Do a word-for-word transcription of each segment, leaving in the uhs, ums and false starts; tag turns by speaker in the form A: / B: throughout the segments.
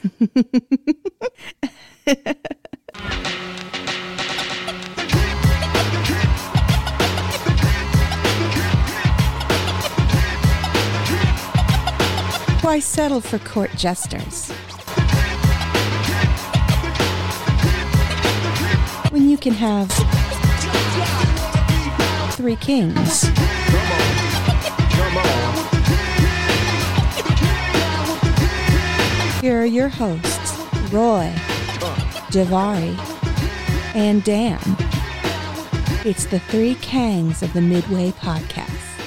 A: Why settle for court jesters when you can have three kings? Here are your hosts, Roy, Javari, and Dan. It's the Three Kangs of the Midway Podcast.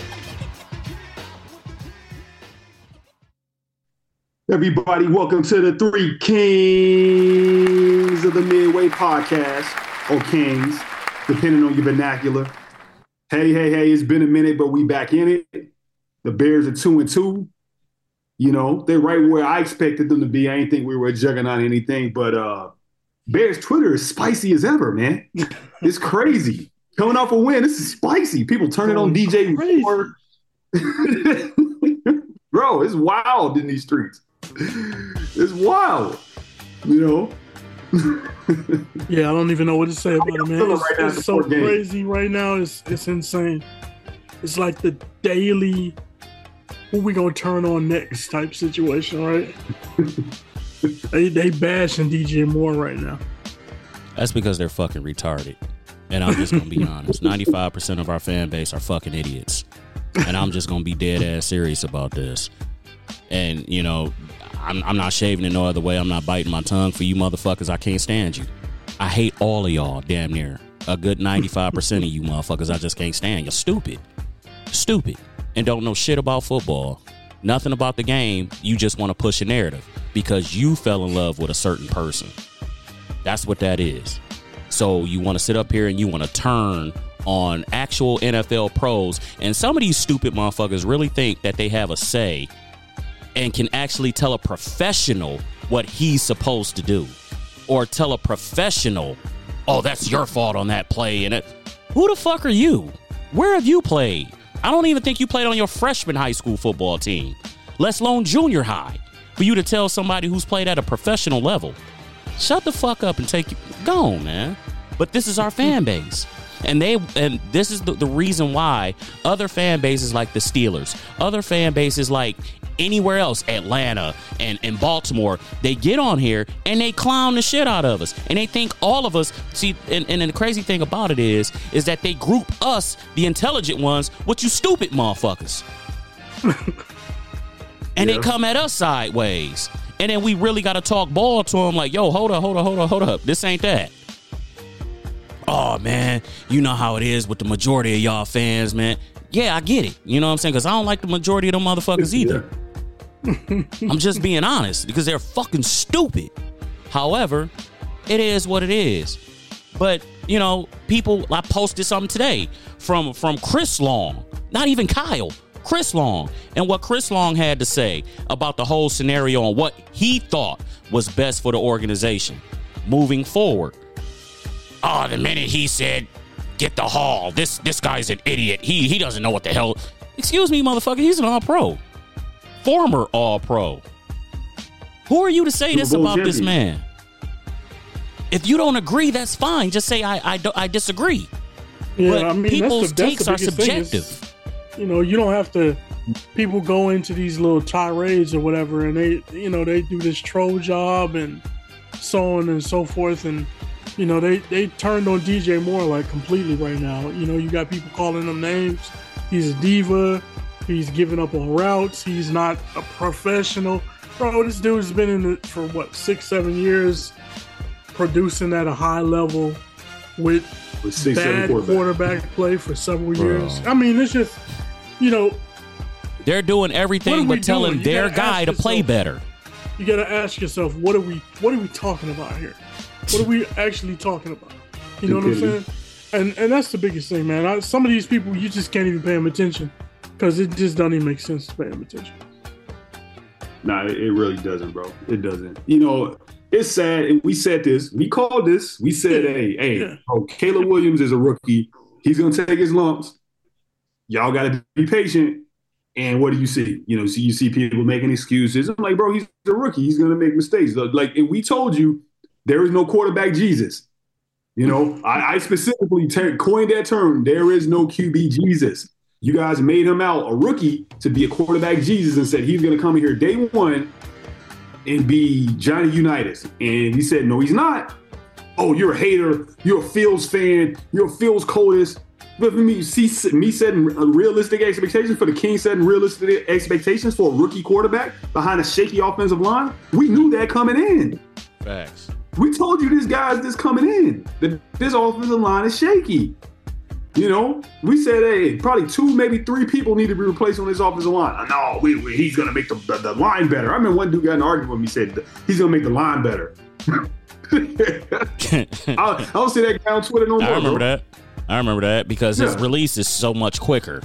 B: Everybody, welcome to the Three Kings of the Midway Podcast, or Kings, depending on your vernacular. Hey, hey, hey, it's been a minute, but we back in it. The Bears are two and two. You know, they're right where I expected them to be. I didn't think we were a juggernaut or anything, but uh, Bears Twitter is spicy as ever, man. It's crazy. Coming off a win, this is spicy. People turning on D J Moore. Bro, it's wild in these streets. It's wild, you know.
C: Yeah, I don't even know what to say about it, man. It's, right it's so crazy game. Right now. It's it's insane. It's like the daily who we gonna turn on next type situation, right? they they bashing D J Moore right now.
D: That's because they're fucking retarded. And I'm just gonna be honest. ninety-five percent of our fan base are fucking idiots. And I'm just gonna be dead ass serious about this. And you know, I'm, I'm not shaving it no other way. I'm not biting my tongue for you motherfuckers. I can't stand you. I hate all of y'all, damn near. A good ninety-five percent of you motherfuckers I just can't stand. You're stupid. Stupid. And don't know shit about football. Nothing about the game. You just want to push a narrative because you fell in love with a certain person. That's what that is. So you want to sit up here and you want to turn on actual N F L pros. And some of these stupid motherfuckers really think that they have a say and can actually tell a professional what he's supposed to do, or tell a professional, oh, that's your fault on that play. And it, who the fuck are you? Where have you played? I don't even think you played on your freshman high school football team, let alone junior high, for you to tell somebody who's played at a professional level. Shut the fuck up and take, go on, man. But this is our fan base. And they and this is the, the reason why other fan bases like the Steelers, other fan bases like anywhere else, Atlanta and, and Baltimore, they get on here and they clown the shit out of us. And they think all of us, see, and, and the crazy thing about it is, is that they group us, the intelligent ones, with you stupid motherfuckers. And yeah. They come at us sideways. And then we really got to talk ball to them like, yo, hold up, hold up, hold up, hold up. This ain't that. Oh, man, you know how it is with the majority of y'all fans, man. Yeah, I get it. You know what I'm saying? Because I don't like the majority of them motherfuckers either. Yeah. I'm just being honest because they're fucking stupid. However, it is what it is. But, you know, people, I posted something today from, from Chris Long, not even Kyle, Chris Long, and what Chris Long had to say about the whole scenario and what he thought was best for the organization moving forward. Oh, the minute he said, get the Hall, this this guy's an idiot. He he doesn't know what the hell. Excuse me, motherfucker, he's an all-pro. Former all-pro. Who are you to say this about this man? If you don't agree, that's fine. Just say, I I, I disagree.
C: Yeah,
B: but
C: I mean,
B: people's
C: that's the, that's
B: takes
C: the
B: are subjective.
C: Is, you know, you don't have to, people go into these little tirades or whatever, and they, you know, they do this troll job and so on and so forth, and you know, they, they turned on D J Moore like completely right now. You know, you got people calling him names. He's a diva. He's giving up on routes. He's not a professional. Bro, this dude's been in it for what, six, seven years, producing at a high level with, with six, bad quarterback. quarterback play for several Bro. years. I mean, it's just, you know.
D: They're doing everything but telling their guy to
C: yourself,
D: play better.
C: You got to ask yourself, what are we, what are we talking about here? What are we actually talking about? You know what I'm saying? And and that's the biggest thing, man. I, some of these people, you just can't even pay them attention because it just doesn't even make sense to pay them attention.
B: Nah, it, it really doesn't, bro. It doesn't. You know, it's sad. And we said this. We called this. We said, yeah. hey, hey, yeah. bro, Caleb Williams is a rookie. He's going to take his lumps. Y'all got to be patient. And what do you see? You know, so you see people making excuses. I'm like, bro, he's a rookie. He's going to make mistakes. Like, and we told you there is no quarterback Jesus. You know, I, I specifically ter- coined that term. There is no Q B Jesus. You guys made him out a rookie to be a quarterback Jesus and said he's going to come in here day one and be Johnny Unitas. And he said, no, he's not. Oh, you're a hater. You're a Fields fan. You're a Fields coldest. But for me, see, me setting realistic expectations for the Kings, setting realistic expectations for a rookie quarterback behind a shaky offensive line, we knew that coming in.
D: Facts.
B: We told you this guy's this coming in. That this offensive line is shaky. You know, we said, hey, probably two, maybe three people need to be replaced on this offensive line. No, we, we, he's going to make the, the, the line better. I remember one dude got in an argument with me, said he's going to make the line better. I, I don't see that guy on Twitter no more.
D: I remember
B: bro.
D: that. I remember that because his
B: Yeah.
D: release is so much quicker.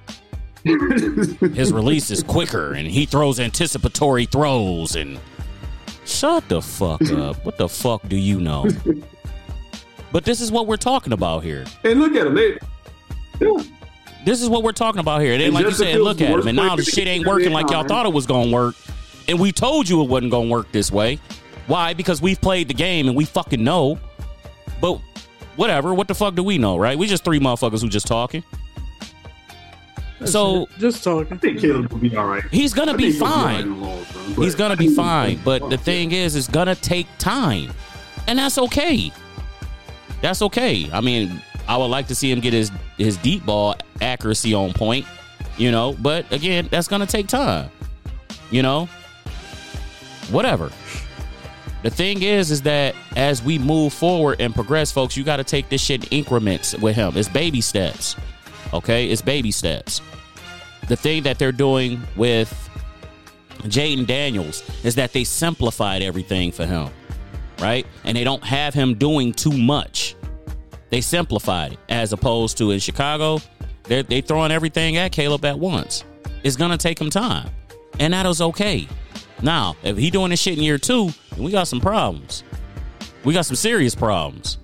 D: His release is quicker, and he throws anticipatory throws. And shut the fuck up. What the fuck do you know? But this is what we're talking about here.
B: And look at him. They, yeah.
D: This is what we're talking about here. It ain't
B: And
D: like you
B: Justin
D: said,
B: Fields
D: look
B: is the
D: at him,
B: worst
D: and now
B: player
D: the
B: to
D: shit
B: be
D: ain't
B: in
D: working
B: the
D: like y'all
B: time.
D: thought it was gonna work. And we told you it wasn't gonna work this way. Why? Because we've played the game and we fucking know. But whatever. What the fuck do we know, right? We just three motherfuckers who just talking.
C: That's
D: So
C: it. Just talking.
B: I think Caleb will be all right.
D: he's gonna
B: I
D: be
B: think he'll all right
D: fine.
B: in the long run, but-
D: He's gonna be fine. But the thing is, it's gonna take time. And that's okay. That's okay. I mean, I would like to see him get his, his deep ball accuracy on point, you know, but again, that's gonna take time. You know? Whatever. The thing is, is that as we move forward and progress, folks, you gotta take this shit in increments with him. It's baby steps. Okay? It's baby steps. The thing that they're doing with Jaden Daniels is that they simplified everything for him, right? And they don't have him doing too much. They simplified it, as opposed to in Chicago, they're they throwing everything at Caleb at once. It's gonna take him time, and that is okay. Now, if he doing this shit in year two, we got some problems. We got some serious problems.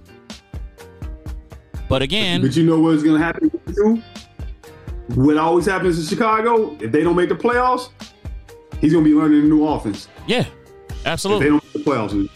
D: But again,
B: But you know what's going to happen with you? What always happens in Chicago, if they don't make the playoffs, he's going to be learning a new offense.
D: yeah,
B: If
D: absolutely.
B: they don't make the playoffs.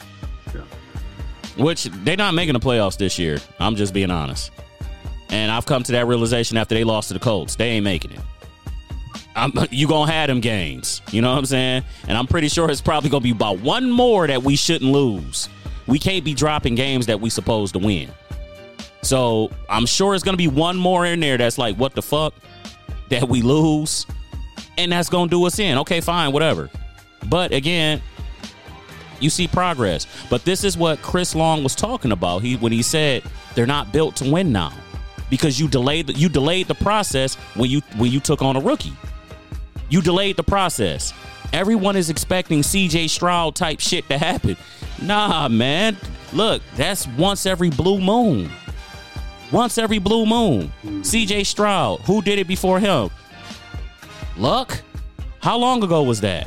D: Which they're not making the playoffs this year. I'm just being honest. And I've come to that realization after they lost to the Colts. They ain't making it. I'm, you gonna have them games. You know what I'm saying? And I'm pretty sure it's probably gonna be about one more that we shouldn't lose. We can't be dropping games that we supposed to win. So I'm sure it's gonna be one more in there that's like, what the fuck? That we lose. And that's gonna do us in. Okay, fine, whatever. But again, you see progress. But this is what Chris Long was talking about. He when he said they're not built to win now. Because you delayed the, you delayed the process when you when you took on a rookie. You delayed the process. Everyone is expecting C J Stroud type shit to happen. Nah, man. Look, that's once every blue moon. Once every blue moon. C J Stroud. Who did it before him? Luck? How long ago was that?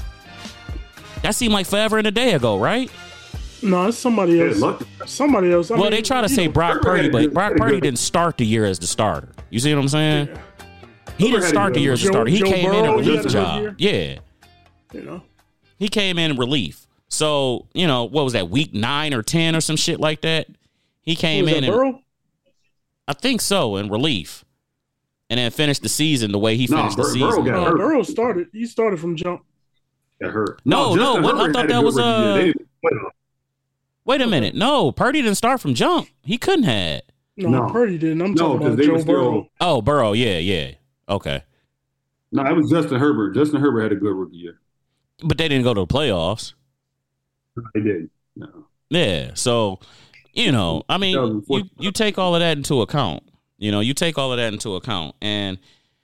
D: That seemed like forever and a day ago, right?
C: No, it's somebody
B: Yeah,
C: else.
B: luck.
C: Somebody else. I
D: Well,
C: mean,
D: they try to
C: you
D: say
C: know,
D: Brock Purdy, but Brock Purdy didn't start the year as the starter. You see what I'm saying?
C: Yeah.
D: He didn't start the year as a
C: Joe-
D: starter. He
C: Joe
D: came in
C: Burrow,
D: in
C: he
D: relief
C: had a good
D: job. Yeah.
C: You know,
D: He came in relief. So, you know, what was that, week nine or ten or some shit like that? He came
C: was
D: in
C: that
D: and
C: Burrow?
D: I think so, in relief. And then finished the season the way he
B: No,
D: finished the
B: Bur- Burrow
D: season.
B: got
C: No,
B: hurt.
C: Burrow started. He started from jump.
B: Got hurt.
D: No, no,
B: Justin
D: what- I
B: Herbert
D: thought
B: had a
D: that
B: good
D: was,
B: rookie year.
D: uh,
B: They didn't play him.
D: Wait a minute. No, Purdy didn't start from jump. He couldn't have.
C: No,
B: No.
C: Purdy didn't. I'm
B: No,
C: talking
B: 'cause
C: about
B: they
C: Joe
B: were still-
C: Burrow.
D: Oh, Burrow. Yeah, yeah. Okay.
B: No, it was Justin Herbert. Justin Herbert had a good rookie year.
D: But they didn't go to the playoffs.
B: They did. No.
D: Yeah. So, you know, I mean, you, you take all of that into account. You know, you take all of that into account. And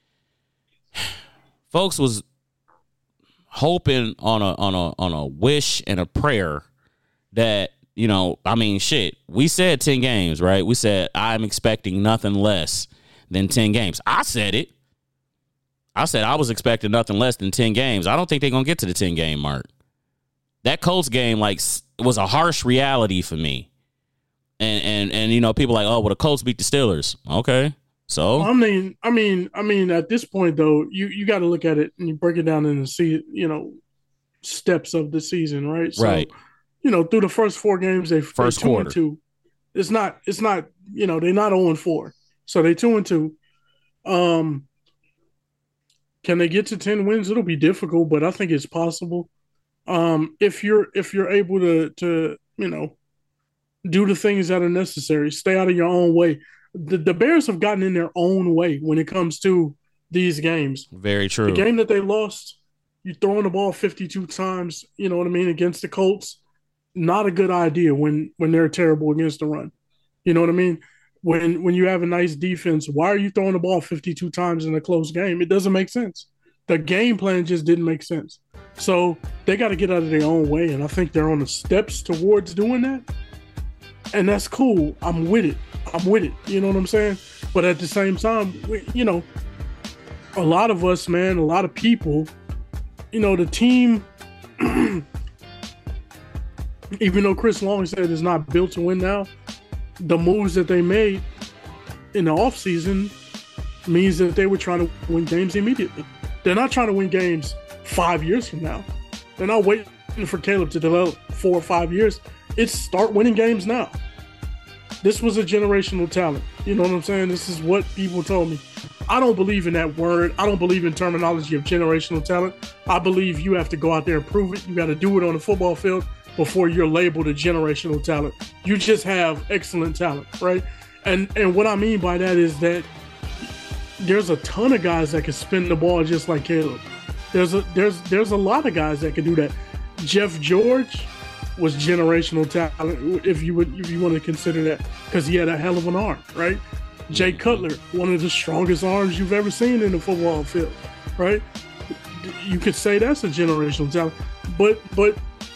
D: folks was hoping on a on a on a wish and a prayer that, you know, I mean, shit, we said ten games, right? We said I'm expecting nothing less than ten games. I said it. I said I was expecting nothing less than ten games. I don't think they're going to get to the ten game mark. That Colts game, like, was a harsh reality for me. And, and, and you know, people are like, oh, well, the Colts beat the Steelers. Okay. So
C: I mean, I mean, I mean, at this point though, you you got to look at it and you break it down into see, you know, steps of the season, right? So,
D: right.
C: You know, through the first four games, they
D: First
C: two
D: quarter.
C: and two. It's not. It's not. You know, they're not zero and four, so they two and two. Um, can they get to ten wins? It'll be difficult, but I think it's possible. Um, if you're if you're able to to you know do the things that are necessary, stay out of your own way. The, the Bears have gotten in their own way when it comes to these games.
D: Very true.
C: The game that they lost, you throwing the ball fifty-two times, you know what I mean, against the Colts, not a good idea when when they're terrible against the run. You know what I mean? When when you have a nice defense, why are you throwing the ball fifty-two times in a close game? It doesn't make sense. The game plan just didn't make sense. So they got to get out of their own way, and I think they're on the steps towards doing that. And that's cool. I'm with it. I'm with it. You know what I'm saying? But at the same time, we, you know, a lot of us, man, a lot of people, you know, the team, even though Chris Long said it's not built to win now, the moves that they made in the offseason means that they were trying to win games immediately. They're not trying to win games five years from now. They're not waiting for Caleb to develop four or five years. It's start winning games now. This was a generational talent. You know what I'm saying? This is what people told me. I don't believe in that word. I don't believe in terminology of generational talent. I believe you have to go out there and prove it. You got to do it on the football field before you're labeled a generational talent. You just have excellent talent, right? And and what I mean by that is that there's a ton of guys that can spin the ball just like Caleb. There's a there's there's a lot of guys that can do that. Jeff George was generational talent, if you would if you want to consider that, because he had a hell of an arm, right? Jay Cutler, one of the strongest arms you've ever seen in the football field, right? You could say that's a generational talent, but but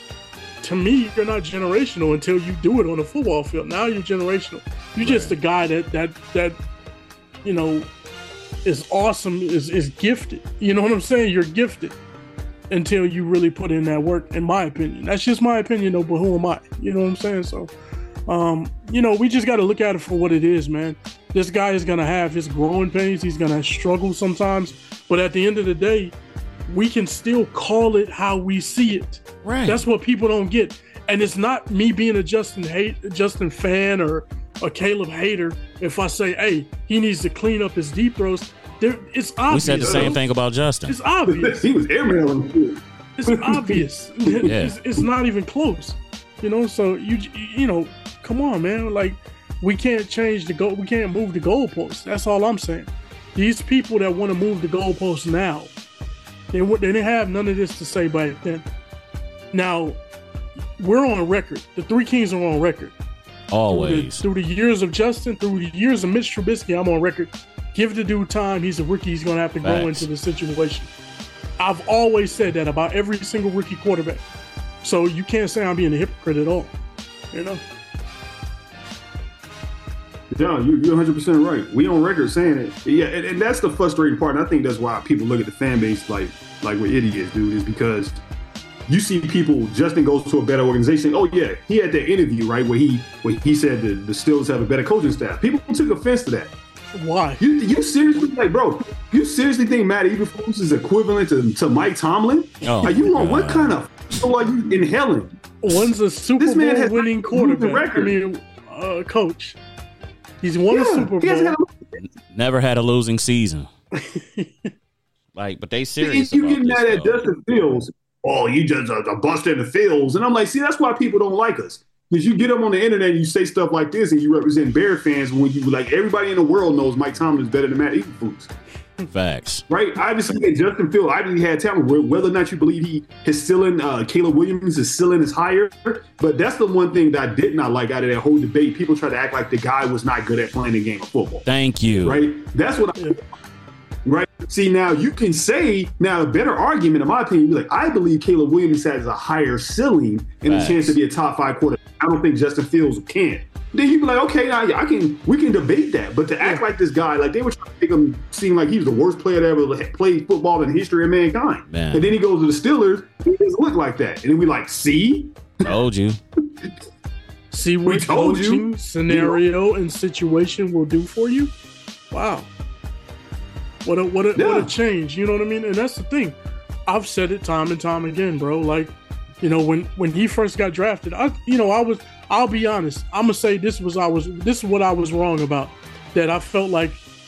C: to me, you're not generational until you do it on a football field. Now you're generational. You're just a guy that that that you know is awesome, is is gifted. You know what I'm saying? You're gifted until you really put in that work, in my opinion. That's just my opinion, though, but who am I? You know what I'm saying? So, um, you know, we just got to look at it for what it is, man. This guy is going to have his growing pains. He's going to struggle sometimes. But at the end of the day, we can still call it how we see it.
D: Right.
C: That's what people don't get. And it's not me being a Justin hate, Justin fan or a Caleb hater. If I say, hey, he needs to clean up his deep throws, there, it's obvious.
D: We said the same thing about Justin.
C: It's obvious.
B: He was airmailing.
C: It's obvious.
D: Yeah.
C: It's, it's not even close. You know, so you you know, come on, man. Like, we can't change the goal. We can't move the goalposts. That's all I'm saying. These people that want to move the goalposts now, they they didn't have none of this to say back then. Now, we're on record. The Three Kings are on record.
D: Always.
C: Through the, through the years of Justin, through the years of Mitch Trubisky, I'm on record. Give the dude time. He's a rookie. He's going to have to grow
D: Facts.
C: into the situation. I've always said that about every single rookie quarterback. So you can't say I'm being a hypocrite at all. You know?
B: Yeah, you, you're one hundred percent right. We on record saying it. Yeah, and, and that's the frustrating part. And I think that's why people look at the fan base like like we're idiots, dude, is because you see people, Justin goes to a better organization. Oh, yeah, he had that interview, right, where he where he said the, the Steelers have a better coaching staff. People took offense to that.
C: Why?
B: You you seriously, like, bro, you seriously think Matt Eberflus is equivalent to, to Mike Tomlin?
D: Oh,
B: are you on
D: God.
B: what kind of so are you inhaling?
C: One's a Super
B: This man
C: Bowl
B: has
C: winning
B: not moved the
C: quarterback. I
B: record.
C: mean, uh, coach. He's won a
B: Yeah,
C: Super
B: he hasn't
C: Bowl.
B: had a-
D: Never had a losing season. Like, but they serious
B: you
D: about
B: get mad
D: this,
B: at
D: though.
B: Justin Fields. Oh, you just a, a bust in the fields. And I'm like, see, that's why people don't like us. Because you get up on the internet and you say stuff like this and you represent Bear fans when you, like, everybody in the world knows Mike Tomlin is better than Matt Eberflus.
D: Facts.
B: Right? Obviously, Justin Fields, obviously had talent. Whether or not you believe he his ceiling, uh, Caleb Williams, his ceiling is higher. But that's the one thing that I did not like out of that whole debate. People try to act like the guy was not good at playing the game of football.
D: Thank you.
B: Right? That's what I Right? See, now you can say, now a better argument, in my opinion, be like, I believe Caleb Williams has a higher ceiling and
D: Facts.
B: a chance to be a top five quarterback. I don't think Justin Fields can. Then you be like, okay, now I can, we can debate that. But to act like this guy, like they were trying to make him seem like he was the worst player that ever played football in the history of mankind.
D: Man.
B: And then he goes to the Steelers, he doesn't look like that. And then we like, see?
D: Told you.
C: See
B: We
C: what
B: told you.
C: coaching scenario and situation will do for you. wow, what a what a
B: Yeah.
C: what a change. You know what I mean? And that's the thing. I've said it time and time again, bro. Like, you know, when when he first got drafted, I you know I was I'll be honest. I'm gonna say this was I was this is what I was wrong about. That I felt like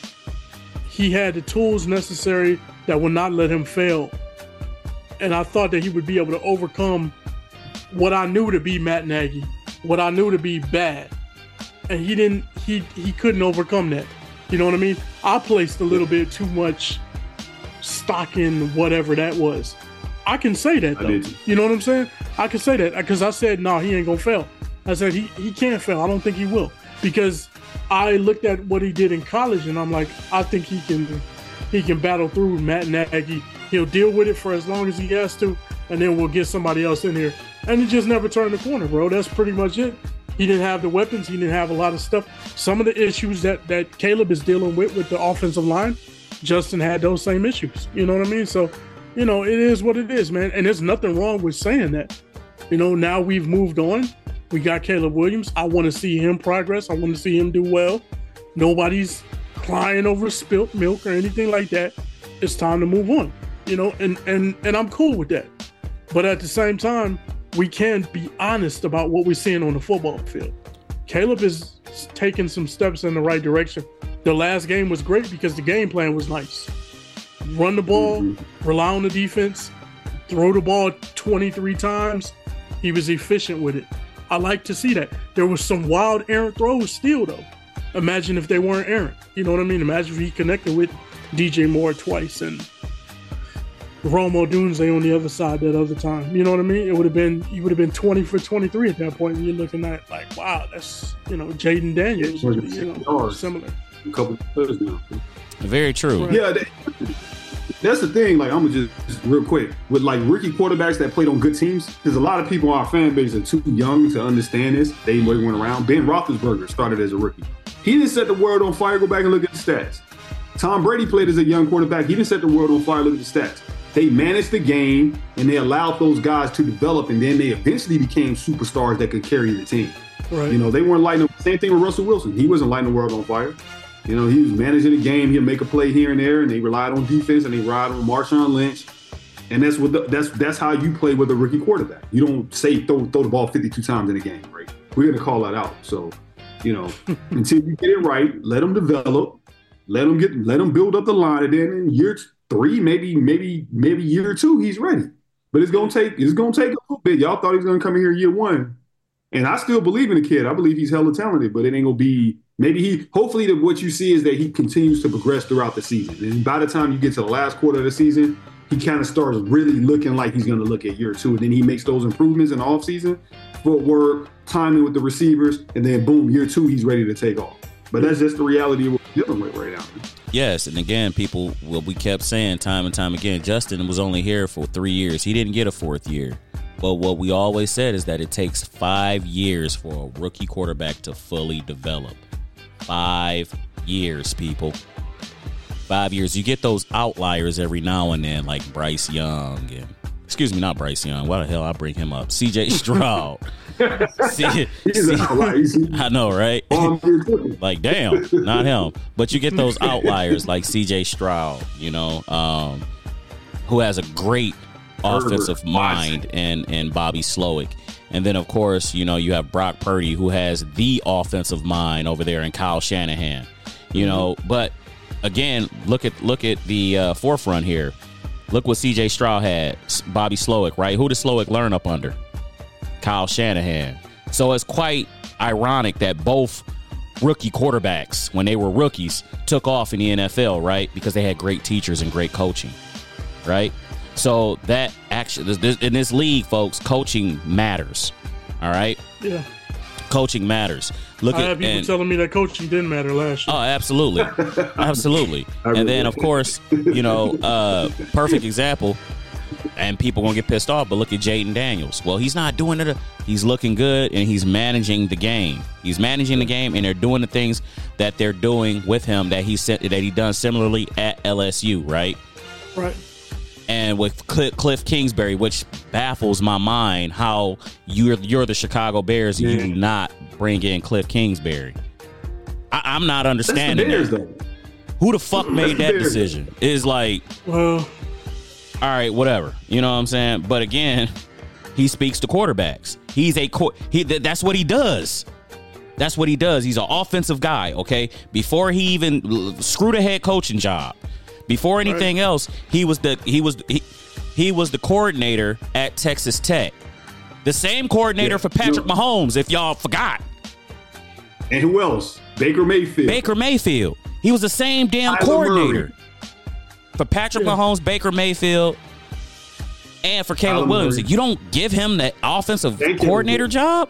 C: he had the tools necessary that would not let him fail, and I thought that he would be able to overcome what I knew to be Matt Nagy, what I knew to be bad, and he didn't. He he couldn't overcome that. You know what I mean? I placed a little bit too much stock in whatever that was. I can say that though. You know what I'm saying? I can say that because I said no, he ain't gonna fail. I said he he can't fail. I don't think he will, because I looked at what he did in college and I'm like, I think he can he can battle through Matt Nagy. He'll deal with it for as long as he has to, and then we'll get somebody else in here. And he just never turned the corner, bro. That's pretty much it. He didn't have the weapons. He didn't have a lot of stuff. Some of the issues that, that Caleb is dealing with with the offensive line, Justin had those same issues. You know what I mean? So, you know, it is what it is, man. And there's nothing wrong with saying that. You know, now we've moved on. We got Caleb Williams. I want to see him progress. I want to see him do well. Nobody's crying over spilt milk or anything like that. It's time to move on. You know, and and and I'm cool with that. But at the same time, we can be honest about what we're seeing on the football field. Caleb is taking some steps in the right direction. The last game was great because the game plan was nice. Run the ball, mm-hmm. rely on the defense, throw the ball twenty-three times. He was efficient with it. I like to see that. There was some wild errant throws still, though. Imagine if they weren't errant. You know what I mean? Imagine if he connected with D J Moore twice and Romo Dunze on the other side that other time. You know what I mean? It would have been, you would have been twenty for twenty-three at that point. And you're looking at like, wow, that's, you know, Jaden Daniels, yeah, you know, similar.
B: A couple of touchdowns.
D: Very true.
B: Right. Yeah, that, that's the thing. Like, I'm gonna just, just real quick with like rookie quarterbacks that played on good teams. Because a lot of people in our fan base are too young to understand this. They went around. Ben Roethlisberger started as a rookie. He didn't set the world on fire. Go back and look at the stats. Tom Brady played as a young quarterback. He didn't set the world on fire. Look at the stats. They managed the game and they allowed those guys to develop, and then they eventually became superstars that could carry the team.
C: Right.
B: You know, they weren't lighting up. Same thing with Russell Wilson. He wasn't lighting the world on fire. You know, he was managing the game. He'll make a play here and there, and they relied on defense and they relied on Marshawn Lynch. And that's what the, that's that's how you play with a rookie quarterback. You don't say throw throw the ball fifty-two times in a game, right? We're gonna call that out. So, you know, until you get it right, let them develop, let them get, let them build up the line, and then in year three, maybe maybe maybe year two, he's ready. But it's gonna take it's gonna take a little bit. Y'all thought he was gonna come in here year one, and I still believe in the kid. I believe he's hella talented, but it ain't gonna be. Maybe he, hopefully the, what you see is that he continues to progress throughout the season. And by the time you get to the last quarter of the season, he kind of starts really looking like he's going to look at year two. And then he makes those improvements in the offseason, footwork, timing with the receivers, and then boom, year two, he's ready to take off. But that's just the reality of what we're dealing with right now.
D: Yes, and again, people, what we kept saying time and time again, Justin was only here for three years. He didn't get a fourth year. But what we always said is that it takes five years for a rookie quarterback to fully develop. Five years, people. Five years. You get those outliers every now and then, like Bryce Young and excuse me, not Bryce Young. Why the hell I bring him up? C J Stroud. C- C- I know, right? Like, damn, not him. But you get those outliers like C J Stroud, you know, um, who has a great offensive mind, and and Bobby Slowick. And then, of course, you know, you have Brock Purdy, who has the offensive mind over there, and Kyle Shanahan. You know, but again, look at look at the uh, forefront here. Look what C J Stroud had, Bobby Slowick, right? Who did Slowick learn up under? Kyle Shanahan. So it's quite ironic that both rookie quarterbacks, when they were rookies, took off in the N F L, right? Because they had great teachers and great coaching, right? So that actually, in this league, folks, coaching matters. All right?
C: Yeah.
D: Coaching matters. Look
C: I
D: at
C: have people
D: and,
C: telling me that coaching didn't matter last year.
D: Oh, absolutely. Absolutely. And then, of course, you know, uh, perfect example, and people going to get pissed off, but look at Jaden Daniels. Well, he's not doing it. He's looking good, and he's managing the game. He's managing the game, and they're doing the things that they're doing with him that he said that he done similarly at L S U, right?
C: Right.
D: And with Cliff Kingsbury, which baffles my mind, how you're you're the Chicago Bears and you do not bring in Cliff Kingsbury. I, I'm not understanding
B: That's the
D: that.
B: Bears, though.
D: Who the fuck made that decision? Is like,
C: well,
D: all right, whatever. You know what I'm saying? But again, he speaks to quarterbacks. He's a qu- he. Th- that's what he does. That's what he does. He's an offensive guy. Okay, before he even screwed a head coaching job, before anything right. else, he was the he was he, he was the coordinator at Texas Tech. The same coordinator yeah. for Patrick Mahomes, if y'all forgot.
B: And who else? Baker Mayfield.
D: Baker Mayfield. He was the same damn Tyler coordinator Murray. for Patrick yeah. Mahomes, Baker Mayfield, and for Caleb Tyler Williams. Murray. You don't give him the offensive Thank coordinator you. job?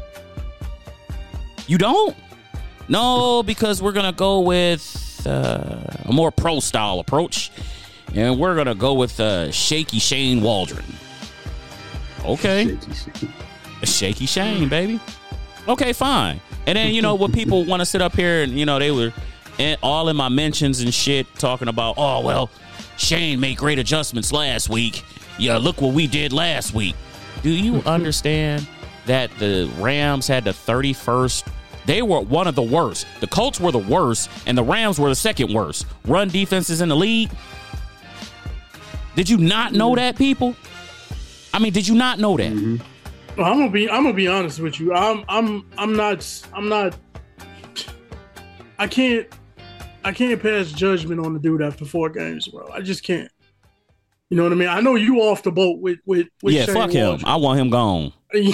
D: You don't? No, because we're going to go with uh, a more pro-style approach, and we're going to go with uh, Shaky Shane Waldron. Okay. Shaky Shane, baby. Okay, fine. And then, you know, what people want to sit up here and, you know, they were in, all in my mentions and shit talking about, oh, well, Shane made great adjustments last week. Yeah, look what we did last week. Do you understand that the Rams had the thirty-first? They were one of the worst. The Colts were the worst, and the Rams were the second worst run defenses in the league. Did you not know that, people? I mean, did you not know that?
B: Mm-hmm.
C: Well, I'm gonna be. I'm gonna be honest with you. I'm. I'm. I'm not. I'm not. I can't. I can't pass judgment on the dude after four games, bro. I just can't. You know what I mean? I know you off the boat with with. with
D: yeah,
C: Shane
D: fuck him. I want him gone.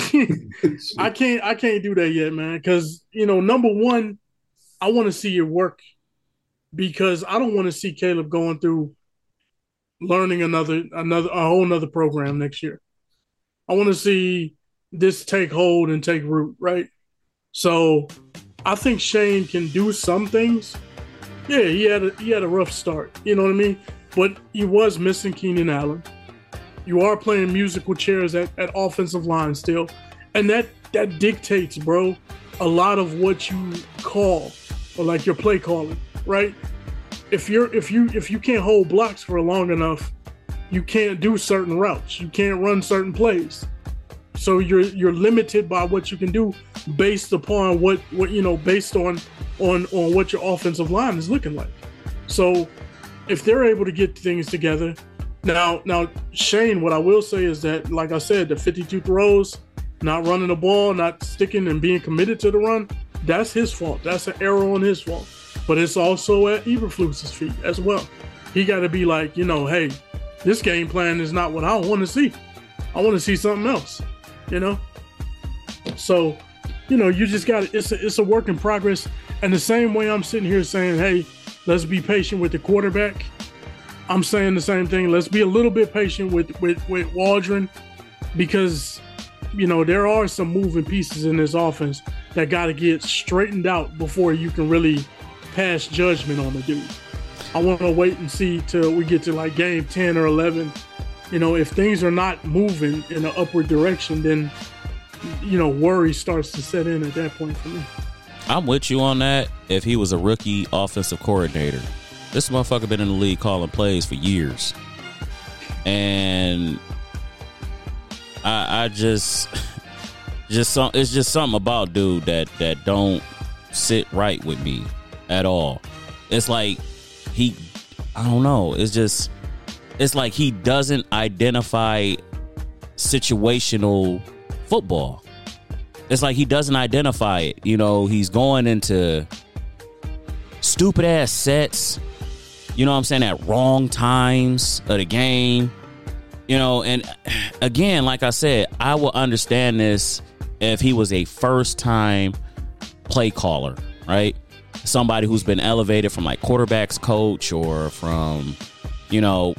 C: I can't. I can't do that yet, man. Because you know, number one, I want to see it work. Because I don't want to see Caleb going through learning another another a whole nother program next year. I want to see this take hold and take root, right? So I think Shane can do some things. Yeah, he had a he had a rough start, you know what I mean? But he was missing Keenan Allen. You are playing musical chairs at, at offensive line still. And that that dictates, bro, a lot of what you call or like your play calling, right? If you're if you if you can't hold blocks for long enough, you can't do certain routes. You can't run certain plays. So you're you're limited by what you can do based upon what, what you know, based on on on what your offensive line is looking like. So if they're able to get things together, now now Shane, what I will say is that, like I said, the fifty-two throws, not running the ball, not sticking and being committed to the run, that's his fault. That's an error on his fault. But it's also at Eberflus's feet as well. He got to be like, you know, hey, this game plan is not what I want to see. I want to see something else, you know? So, you know, you just got to, it's a, it's a work in progress. And the same way I'm sitting here saying, hey, let's be patient with the quarterback, I'm saying the same thing. Let's be a little bit patient with, with, with Waldron, because, you know, there are some moving pieces in this offense that got to get straightened out before you can really pass judgment on the dude. I want to wait and see till we get to like game ten or eleven. You know, if things are not moving in an upward direction, then, you know, worry starts to set in at that point for me.
D: I'm with you on that. If he was a rookie offensive coordinator, this motherfucker been in the league calling plays for years. And I, I just, just some, it's just something about dude that, that don't sit right with me at all. It's like he, I don't know. It's just, it's like he doesn't identify situational football. It's like he doesn't identify it. You know, he's going into stupid ass sets, you know what I'm saying, at wrong times of the game. You know, and again, like I said, I will understand this if he was a first time play caller, right? Somebody who's been elevated from like quarterbacks coach or from, you know,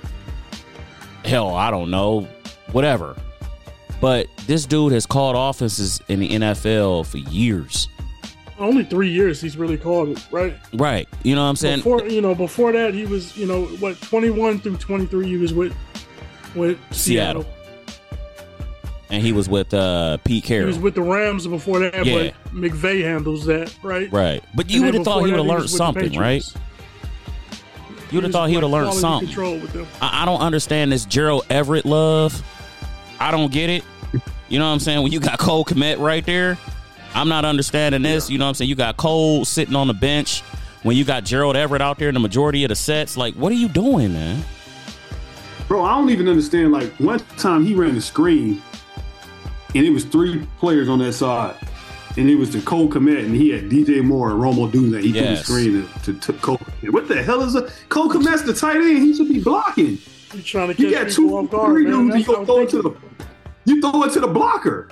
D: hell, I don't know, whatever. But this dude has called offenses in the N F L for years.
C: Only three years he's really called it, right?
D: Right. You know what I'm saying?
C: Before, you know, before that, he was, you know, what, twenty-one through twenty-three, he was with, with Seattle. Seattle.
D: And he was with uh, Pete Carroll.
C: He was with the Rams before that, yeah. But McVay handles that, right?
D: Right. But you would have thought he would have learned something, right? You would have thought he would have learned something. With them. I, I don't understand this Gerald Everett love. I don't get it. You know what I'm saying? When you got Cole Kmet right there, I'm not understanding this. Yeah. You know what I'm saying? You got Cole sitting on the bench when you got Gerald Everett out there in the majority of the sets. Like, what are you doing, man?
B: Bro, I don't even understand. Like, one time he ran the screen, and it was three players on that side. And it was the Cole Kmet, and he had D J Moore and Romo doing that. He
D: yes.
B: threw the screen to, to, to Cole Kmet. What the hell is a Cole Kmet's the tight end? He should be blocking.
C: You trying to catch
B: you got
C: people
B: two,
C: off guard,
B: three
C: man.
B: dudes, you throw it to the you throw it to the blocker.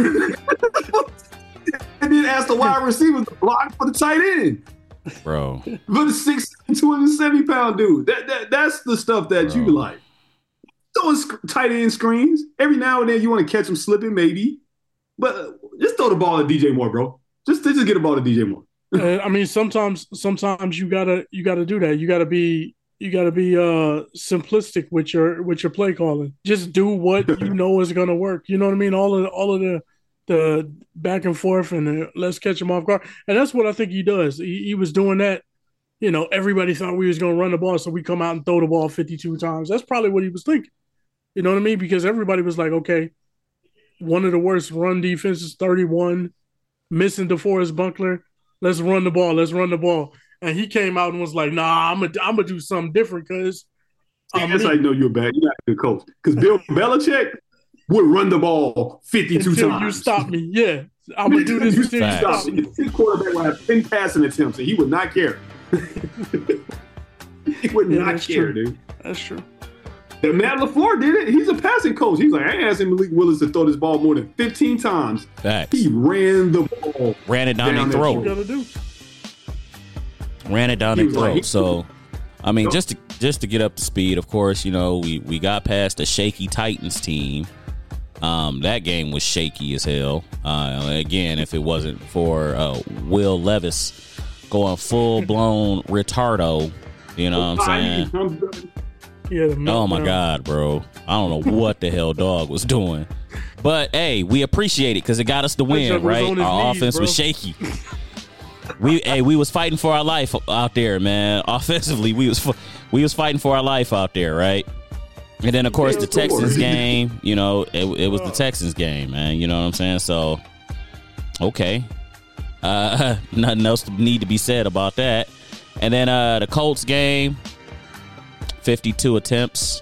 B: And then ask the wide receiver to block for the tight end.
D: Bro.
B: But a six, two hundred seventy pound dude. That, that that's the stuff that Bro. you like. Throwing sc- tight end screens. Every now and then you want to catch them slipping, maybe. But just throw the ball at D J Moore, bro. Just just get the ball to D J Moore.
C: uh, I mean, sometimes sometimes you gotta you gotta do that. You gotta be you gotta be uh simplistic with your with your play calling. Just do what you know is gonna work. You know what I mean? All of all of the the back and forth and the, let's catch him off guard. And that's what I think he does. He, he was doing that. You know, everybody thought we was gonna run the ball, so we come out and throw the ball fifty-two times. That's probably what he was thinking. You know what I mean? Because everybody was like, okay, one of the worst run defenses, thirty-one, missing DeForest Buckner. Let's run the ball. Let's run the ball. And he came out and was like, nah, I'm going I'm to do something different because
B: I guess I know you're bad. You're not a good coach. Because Bill Belichick would run the ball fifty-two
C: until
B: times.
C: You stop me. Yeah. I'm going to do this until you stop me.
B: His quarterback would have ten passing attempts, and he would not care. He would yeah, not care,
C: true.
B: dude.
C: That's true.
B: And Matt LaFleur did it. He's a passing coach. He's like, I ain't asking Malik Willis to throw this ball more than fifteen times.
D: Facts.
B: He ran the ball.
D: Ran it down, down their throat.
C: Gotta do.
D: Ran it down their throat.
B: Like,
D: so, I mean, just to, just to get up to speed, of course, you know, we, we got past the shaky Titans team. Um, that game was shaky as hell. Uh, again, if it wasn't for uh, Will Levis going full-blown retardo, you know what I'm saying?
C: Yeah,
D: oh my God, bro. I don't know what the hell dog was doing. But hey, we appreciate it because it got us the win, right? Our knees, offense bro. was shaky. We hey, we was fighting for our life out there, man. Offensively, we was we was fighting for our life out there, right? And then of course the Texans game, you know, it, it was the Texans game, man. You know what I'm saying? So okay. Uh nothing else to need to be said about that. And then uh the Colts game. fifty-two attempts.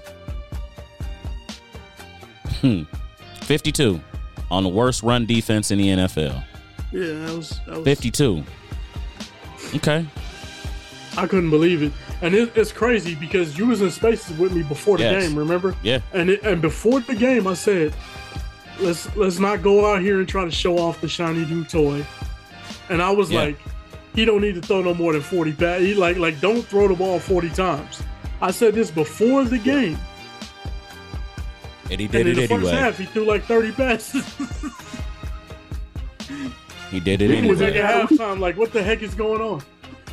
D: Hmm. fifty-two on the worst run defense in the N F L.
C: Yeah, that was, that was
D: fifty-two. Okay.
C: I couldn't believe it. And it, it's crazy because you was in spaces with me before the
D: yes.
C: game, remember?
D: Yeah.
C: And it, and before the game, I said, let's let's not go out here and try to show off the shiny new toy. And I was
D: yeah.
C: like, he don't need to throw no more than forty passes. He like like don't throw the ball forty times. I said this before the game.
D: And he did
C: and
D: it
C: in the
D: anyway.
C: first half, he threw like thirty passes.
D: He did it
C: he
D: anyway.
C: was like at halftime, like, what the heck is going on?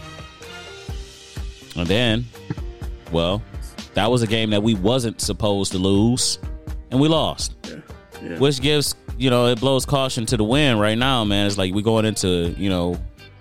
D: And then, well, that was a game that we wasn't supposed to lose, and we lost.
C: Yeah. Yeah.
D: Which gives, you know, it blows caution to the wind right now, man. It's like we going into, you know,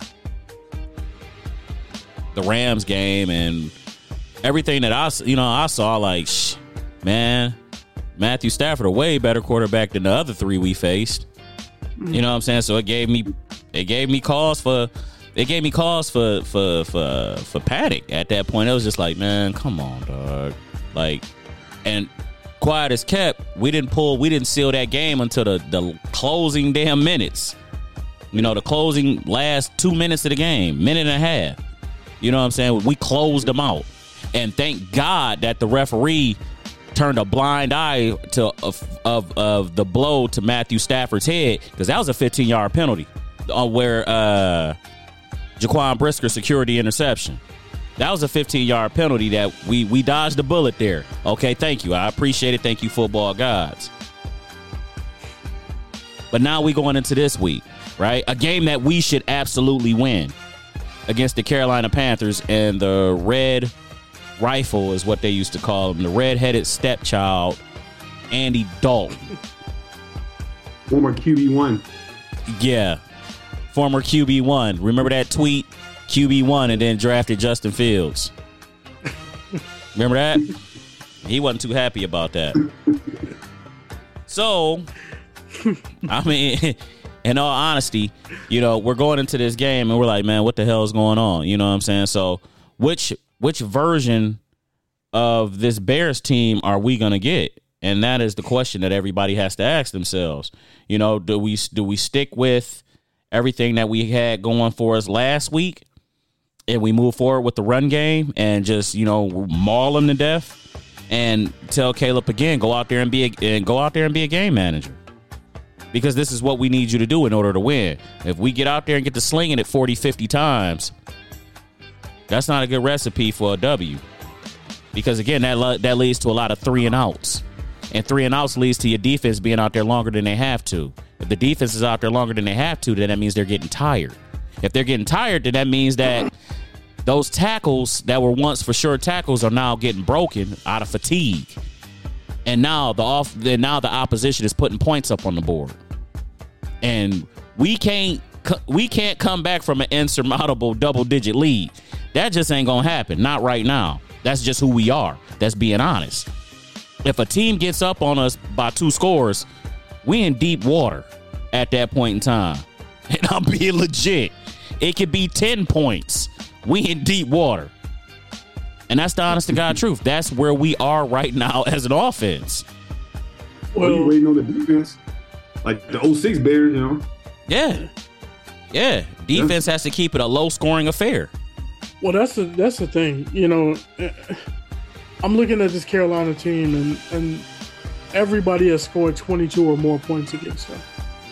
D: the Rams game and everything that I, you know, I saw, like, shh, man, Matthew Stafford a way better quarterback than the other three we faced. Mm-hmm. You know what I'm saying? So it gave me, it gave me cause for, it gave me cause for, for, for, for panic at that point. It was just like, man, come on, dog. Like, and quiet as kept, we didn't pull, we didn't seal that game until the, the closing damn minutes. You know, the closing last two minutes of the game, minute and a half. You know what I'm saying? We closed them out. And thank God that the referee turned a blind eye to of of, of the blow to Matthew Stafford's head, because that was a fifteen-yard penalty uh, where uh, Jaquan Brisker secured the interception. That was a fifteen-yard penalty that we we dodged a bullet there. Okay, thank you. I appreciate it. Thank you, football gods. But now we going into this week, right? A game that we should absolutely win against the Carolina Panthers, and the Red Rifle is what they used to call him, the red-headed stepchild, Andy Dalton.
B: Former Q B one.
D: Yeah, former Q B one. Remember that tweet? Q B one and then drafted Justin Fields. Remember that? He wasn't too happy about that. So, I mean, in all honesty, you know, we're going into this game and we're like, man, what the hell is going on? You know what I'm saying? So which which version of this Bears team are we going to get? And that is the question that everybody has to ask themselves. You know, do we do we stick with everything that we had going for us last week and we move forward with the run game and just, you know, maul them to death and tell Caleb again, go out there and be a, and go out there and be a game manager? Because this is what we need you to do in order to win. If we get out there and get to slinging it forty, fifty times, that's not a good recipe for a W. Because, again, that that leads to a lot of three and outs. And three and outs leads to your defense being out there longer than they have to. If the defense is out there longer than they have to, then that means they're getting tired. If they're getting tired, then that means that those tackles that were once for sure tackles are now getting broken out of fatigue. And now the off then now the opposition is putting points up on the board. And we can't we can't come back from an insurmountable double-digit lead. That just ain't gonna happen. Not right now. That's just who we are. That's being honest. If a team gets up on us by two scores, we in deep water at that point in time. And I'm being legit. It could be ten points. We in deep water. And that's the honest to God truth. That's where we are right now as an offense.
B: Well, you waiting on the defense? Like the oh six Bears, you know?
D: Yeah. Yeah. Defense has to keep it a low-scoring affair.
C: Well, that's the that's the thing. You know, I'm looking at this Carolina team, and, and everybody has scored twenty-two or more points against them.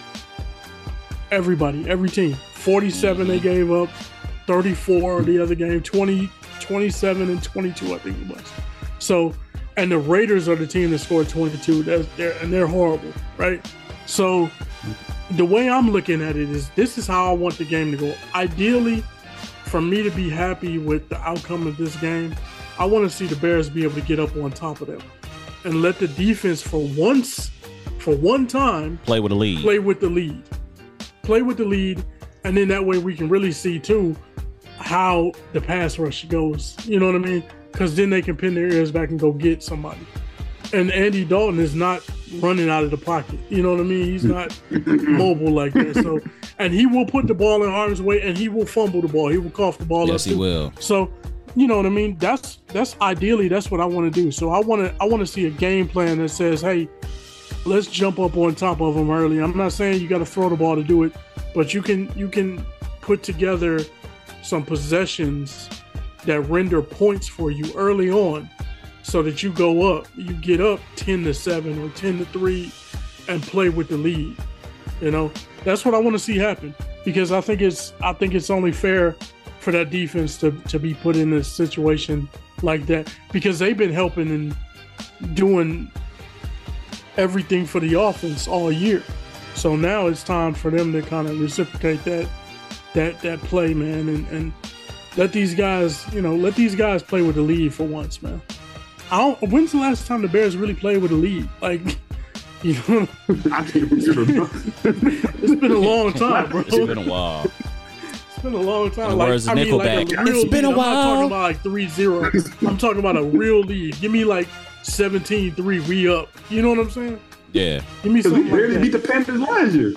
C: Everybody, every team. forty-seven they gave up, thirty-four the other game, twenty, twenty-seven and twenty-two, I think it was. So, and the Raiders are the team that scored twenty-two, that's, they're, and they're horrible, right? So, the way I'm looking at it is this is how I want the game to go. Ideally, for me to be happy with the outcome of this game, I want to see the Bears be able to get up on top of them and let the defense for once, for one time,
D: play with the lead.
C: Play with the lead. Play with the lead, and then that way we can really see, too, how the pass rush goes. You know what I mean? Because then they can pin their ears back and go get somebody. And Andy Dalton is not running out of the pocket. You know what I mean? He's not mobile like that. So, and he will put the ball in harm's way, and he will fumble the ball. He will cough the ball
D: yes,
C: up.
D: Yes, he will.
C: So, you know what I mean? That's that's ideally that's what I want to do. So I want to I want to see a game plan that says, hey, let's jump up on top of them early. I'm not saying you got to throw the ball to do it, but you can you can put together some possessions that render points for you early on, so that you go up, you get up ten to seven or ten to three, and play with the lead. You know, that's what I want to see happen, because I think it's I think it's only fair for that defense to, to be put in a situation like that, because they've been helping and doing everything for the offense all year. So now it's time for them to kind of reciprocate that that that play, man, and, and let these guys, you know, let these guys play with the lead for once, man. I don't, when's the last time the Bears really played with a lead? Like, you know,
B: I can't remember.
C: It's been a long time, bro.
D: It's been a while.
C: It's been a long time.
D: In the
C: like,
D: words of
C: I mean,
D: Nickelback,
C: like a real
D: it's been
C: lead.
D: a while.
C: I'm not talking about like three zero. I'm talking about a real lead. Give me like seventeen three, we up. You know what I'm saying?
D: Yeah.
C: Give me
B: Because we
C: something
B: barely
C: like
B: beat the Panthers last year.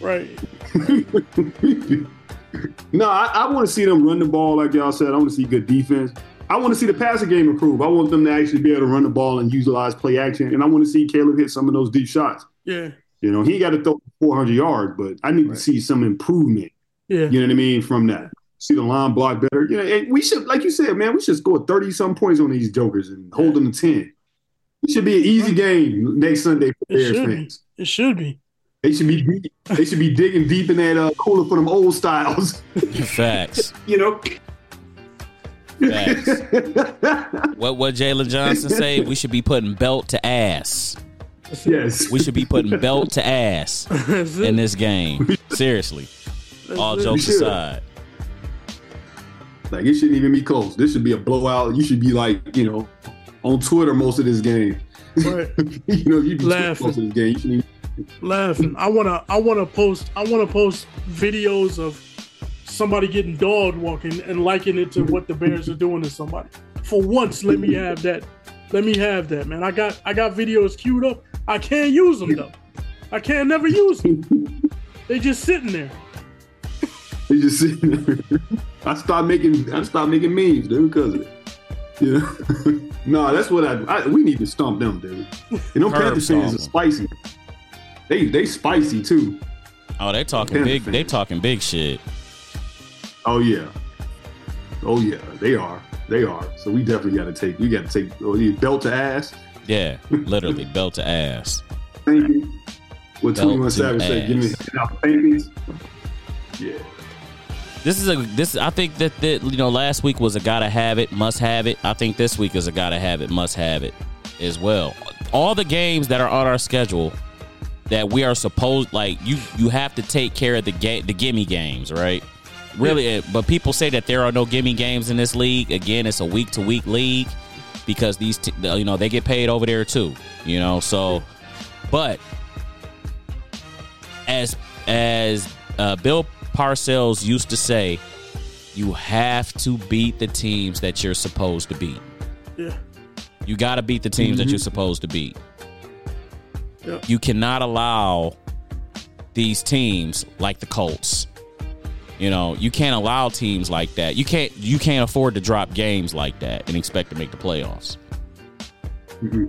C: Right.
B: No, I, I want to see them run the ball like y'all said. I want to see good defense. I want to see the passing game improve. I want them to actually be able to run the ball and utilize play action. And I want to see Caleb hit some of those deep shots.
C: Yeah.
B: You know, he got to throw four hundred yards, but I need
C: Right.
B: to see some improvement.
C: Yeah.
B: You know what I mean? From that. See the line block better. You know, and we should, like you said, man, we should score thirty-some points on these jokers and hold them to ten. It should be an easy game next Sunday for
C: It
B: Bears
C: should
B: fans.
C: be. It should be.
B: They should be deep. They should be digging deep in that uh, cooler for them old styles.
D: Facts.
B: You know.
D: Facts. What what Jalen Johnson say? We should be putting belt to ass.
B: Yes.
D: We should be putting belt to ass
C: That's it.
D: in this game. Seriously.
C: That's
D: All
C: it.
D: jokes
B: We should.
D: aside.
B: Like, it shouldn't even be close. This should be a blowout. You should be like, you know, on Twitter most of this game.
C: Right.
B: You know, you'd be
C: Laughing.
B: most of this game. You shouldn't even
C: Laughing. I wanna I wanna post I wanna post videos of somebody getting dog walking and liken it to what the Bears are doing to somebody. For once, let me have that. Let me have that, man. I got I got videos queued up. I can't use them though. I can't never use them. They just sitting there.
B: They just sitting there. I start making I start making memes, dude, because of it. You know? No, that's what I, I we need to stomp them, dude. And them Panthers fans are spicy. They they spicy too.
D: Oh, they talking big. Fans. They talking big shit.
B: Oh yeah. Oh yeah. They are. They are. So we definitely got to take. You got to take. Oh, you belt to ass.
D: Yeah, literally belt to ass.
B: Thank you. What twenty-one Savage said? Give me thank Yeah.
D: This is a this. I think that, that you know last week was a gotta have it, must have it. I think this week is a gotta have it, must have it as well. All the games that are on our schedule that we are supposed like you you have to take care of the game the gimme games, right? Really, but people say that there are no gimme games in this league. Again, it's a week to week league because these t- you know they get paid over there too. You know, so but as as uh, Bill Parcells used to say, you have to beat the teams that you're supposed to beat.
C: Yeah.
D: You got to beat the teams mm-hmm. that you're supposed to beat. Yeah. You cannot allow these teams like the Colts. You know, you can't allow teams like that. You can't you can't afford to drop games like that and expect to make the playoffs. Mm-hmm.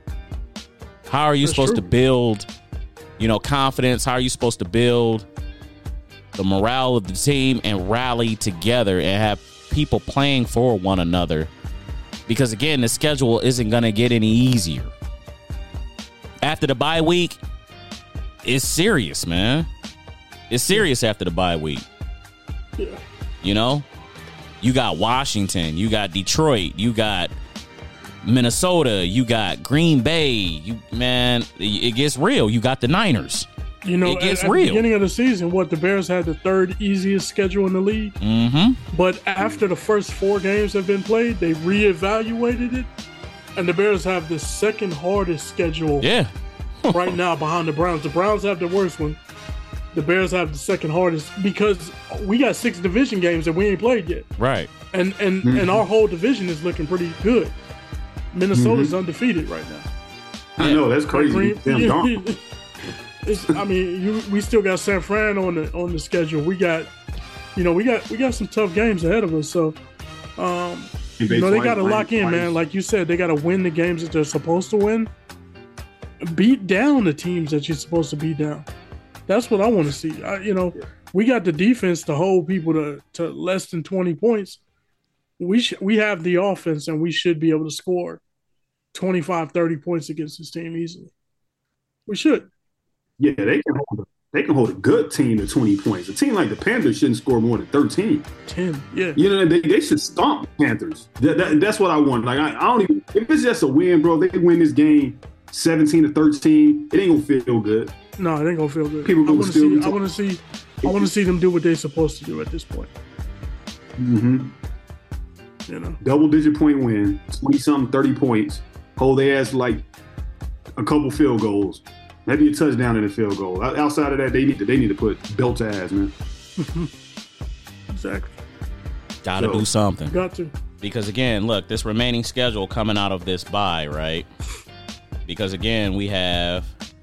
D: How are you That's supposed true. to build, you know, confidence? How are you supposed to build the morale of the team and rally together and have people playing for one another? Because again, the schedule isn't going to get any easier. After the bye week, it's serious, man. It's serious after the bye week.
C: Yeah.
D: You know, you got Washington, you got Detroit, you got Minnesota, you got Green Bay. You man, it gets real. You got the Niners.
C: You know,
D: it gets
C: at, at
D: real.
C: the beginning of the season, what the Bears had the third easiest schedule in the league.
D: Mm-hmm.
C: But after the first four games have been played, they reevaluated it, and the Bears have the second hardest schedule.
D: Yeah.
C: right now behind the Browns. The Browns have the worst one. The Bears have the second hardest because we got six division games that we ain't played yet.
D: Right.
C: And and mm-hmm. and our whole division is looking pretty good. Minnesota's mm-hmm. undefeated right now.
B: I know that's crazy. Damn,
C: It's, I mean, you, we still got San Fran on the on the schedule. We got, you know, we got we got some tough games ahead of us. So, um, you know, they got to lock in, man. Like you said, they got to win the games that they're supposed to win. Beat down the teams that you're supposed to beat down. That's what I want to see. I, you know, we got the defense to hold people to, to less than twenty points. We sh- we have the offense, and we should be able to score twenty-five, thirty points against this team easily. We should.
B: Yeah, they can hold a, they can hold a good team to twenty points. A team like the Panthers shouldn't score more than thirteen.
C: ten, yeah.
B: You know, they, they should stomp the Panthers. That, that, that's what I want. Like, I, I don't even – if it's just a win, bro, they win this game seventeen to thirteen, it ain't going to feel good.
C: No, it ain't going to feel good.
B: People going to still
C: see, I want to see I want to see them do what they're supposed to do at this point.
B: Mm-hmm.
C: You know?
B: Double-digit point win, twenty-something, thirty points, hold their ass like a couple field goals. Maybe a touchdown and a field goal. Outside of that, they need to they need to put belt to ass, man.
C: Exactly.
D: Got to so, do something.
C: Got to.
D: Because again, look, this remaining schedule coming out of this bye, right? Because again, we have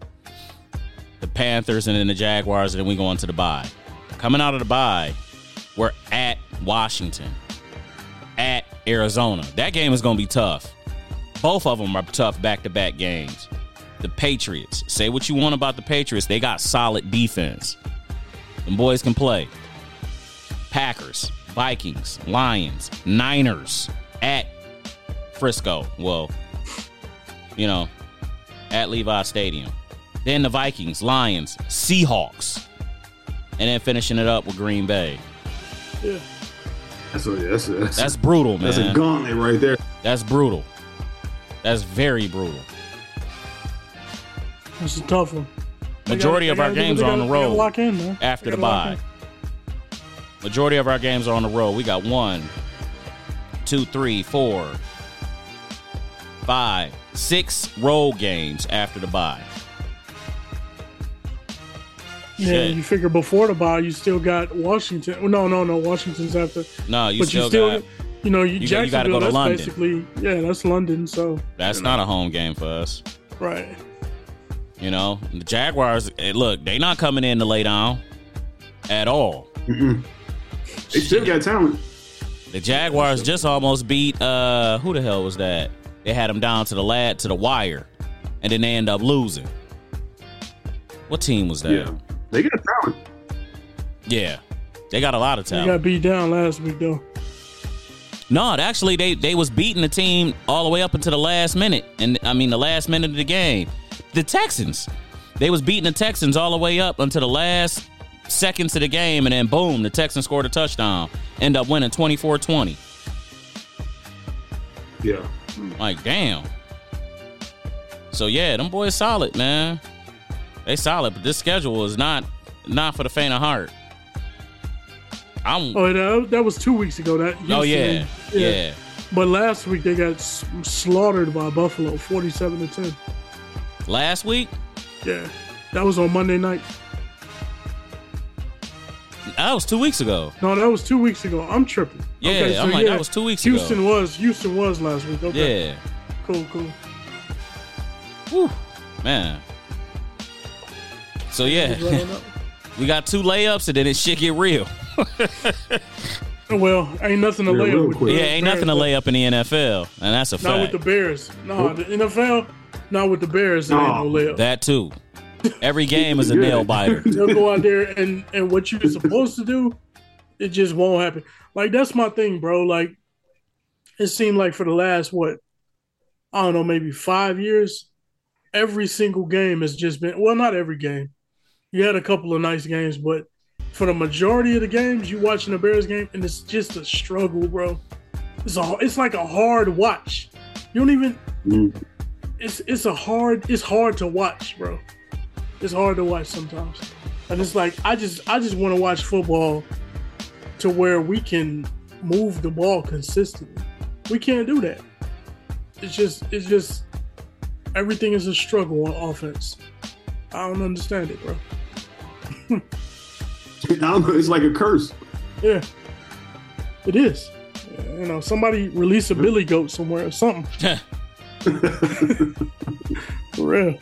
D: the Panthers and then the Jaguars, and then we go into the bye. Coming out of the bye, we're at Washington, at Arizona. That game is going to be tough. Both of them are tough back-to-back games. The Patriots. Say what you want about the Patriots. They got solid defense. Them boys can play. Packers, Vikings, Lions, Niners at Frisco. Well, you know, at Levi Stadium. Then the Vikings, Lions, Seahawks. And then finishing it up with Green Bay.
C: Yeah.
B: That's, a, that's, a, that's,
D: that's brutal, man.
B: That's a gauntlet right there.
D: That's brutal. That's very brutal.
C: That's a tough one.
D: Majority
C: gotta,
D: of our games are on the road
C: lock in, man.
D: after the bye. Majority of our games are on the road. We got one, two, three, four, five, six road games after the bye.
C: Yeah,
D: Shit.
C: You figure before the bye, you still got Washington. Well, no, no, no. Washington's after.
D: No, you
C: but
D: still,
C: you still
D: got.
C: You know, you,
D: you,
C: Jacksonville,
D: you got to go to
C: that's
D: London.
C: Basically, yeah, that's London. So
D: that's
C: you know.
D: not a home game for us.
C: Right.
D: You know, the Jaguars, look, they not coming in to lay down at all.
B: Mm-mm. They still got talent.
D: The Jaguars just almost beat, uh, who the hell was that? They had them down to the lad to the wire, and then they end up losing. What team was that?
B: Yeah, they got talent.
D: Yeah, they got a lot of talent.
C: They got beat down last week, though.
D: No, actually, they, they was beating the team all the way up until the last minute. And I mean, the last minute of the game. The Texans. They was beating the Texans all the way up until the last seconds of the game. And then, boom, the Texans scored a touchdown. End up winning twenty-four twenty.
B: Yeah.
D: Like, damn. So, yeah, them boys solid, man. They solid. But this schedule is not, not for the faint of heart. I'm,
C: oh, that, that was two weeks ago. That
D: oh yeah, yeah, yeah.
C: But last week they got s- slaughtered by Buffalo, forty-seven to ten.
D: Last week?
C: Yeah, that was on Monday night.
D: That was two weeks ago.
C: No, that was two weeks ago. I'm tripping.
D: Yeah,
C: okay, so
D: I'm like
C: yeah,
D: that was two weeks
C: Houston
D: ago.
C: was Houston was last week. Okay.
D: Yeah.
C: Cool, cool.
D: Whew, man. So yeah, we got two layups and then it shit get real.
C: Well, ain't nothing to
B: Yeah,
C: lay
B: real
C: up with.
B: quick.
C: the
D: Yeah, ain't
C: Bears,
D: nothing to
C: though.
D: lay up in the N F L, and that's a
C: Not
D: fact.
C: with the Bears. No, the N F L. Not with the Bears. There ain't no
B: No.
C: layup.
D: That too. Every game is a
B: Yeah.
D: nail biter.
C: They'll go out there and and what you're supposed to do, it just won't happen. Like that's my thing, bro. Like it seemed like for the last what, I don't know, maybe five years, every single game has just been well, not every game. You had a couple of nice games, but for the majority of the games, you watching the Bears game, and it's just a struggle, bro. It's a it's like a hard watch. You don't even.
B: Mm.
C: It's it's a hard it's hard to watch, bro. It's hard to watch sometimes, and it's like I just I just want to watch football to where we can move the ball consistently. We can't do that. It's just it's just everything is a struggle on offense. I don't understand it, bro.
B: I don't know, it's like a curse.
C: Yeah, it is. Yeah, you know, somebody release a billy goat somewhere or something. For real.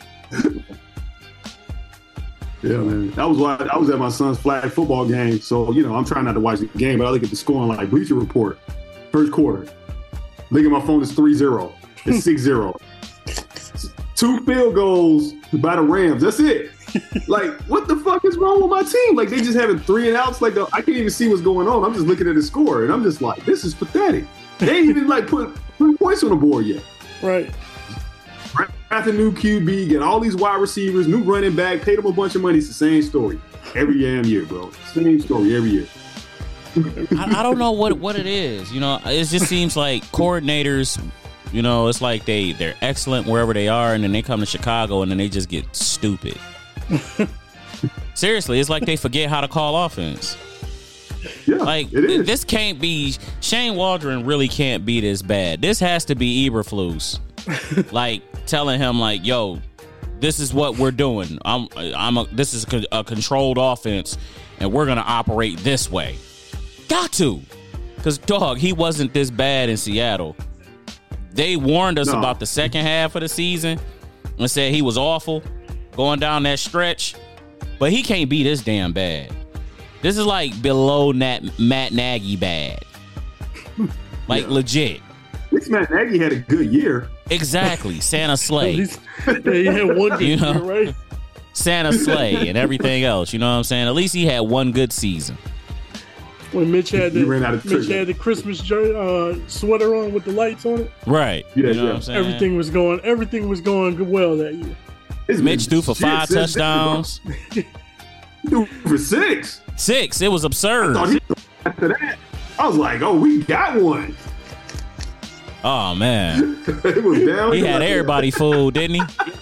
B: Yeah, man. That was why I was at my son's flag football game. So, you know, I'm trying not to watch the game, but I look at the score on like Bleacher Report. First quarter. Look at my phone, it's three zero. It's six zero. Two field goals by the Rams. That's it. Like, what the fuck is wrong with my team? Like, they just having three and outs. Like, the, I can't even see what's going on. I'm just looking at the score, and I'm just like, this is pathetic. They ain't even, like, put three points on the board yet.
C: Right.
B: Draft a new Q B, get all these wide receivers, new running back, paid them a bunch of money. It's the same story every damn year, bro. Same story every year.
D: I, I don't know what what it is. You know, it just seems like coordinators. You know, it's like they they're excellent wherever they are, and then they come to Chicago, and then they just get stupid. Seriously, it's like they forget how to call offense.
B: Yeah,
D: Like
B: it is.
D: this can't be Shane Waldron. Really can't be this bad. This has to be Eberflus, like telling him like, "Yo, this is what we're doing. I'm I'm a, this is a, a controlled offense, and we're gonna operate this way." Got to, because dog, he wasn't this bad in Seattle. They warned us
B: No.
D: about the second half of the season and said he was awful going down that stretch, but he can't be this damn bad. This is like below Nat, Matt Nagy bad. Like
B: Yeah.
D: legit.
B: This Matt Nagy had a good year.
D: Exactly. Santa
C: At
D: Slay.
C: least they had one good
D: You know?
C: year, right?
D: Santa Slay and everything else. You know what I'm saying? At least he had one good season.
C: When Mitch had
B: He
C: the
B: ran out of
C: Mitch
B: trigger.
C: had the Christmas jer- uh, sweater on with the lights on it.
D: Right.
B: Yeah,
D: you know
B: yeah.
D: what I'm saying?
C: Everything was going. Everything was going good well that year.
B: It's
D: Mitch
B: been
D: threw for
B: shit
D: five
B: since then,
D: touchdowns.
B: bro. He threw for six.
D: Six. It was absurd.
B: Thought he, after that, I was like, oh, we got one.
D: Oh, man.
B: It was down.
D: He had everybody fooled, didn't he?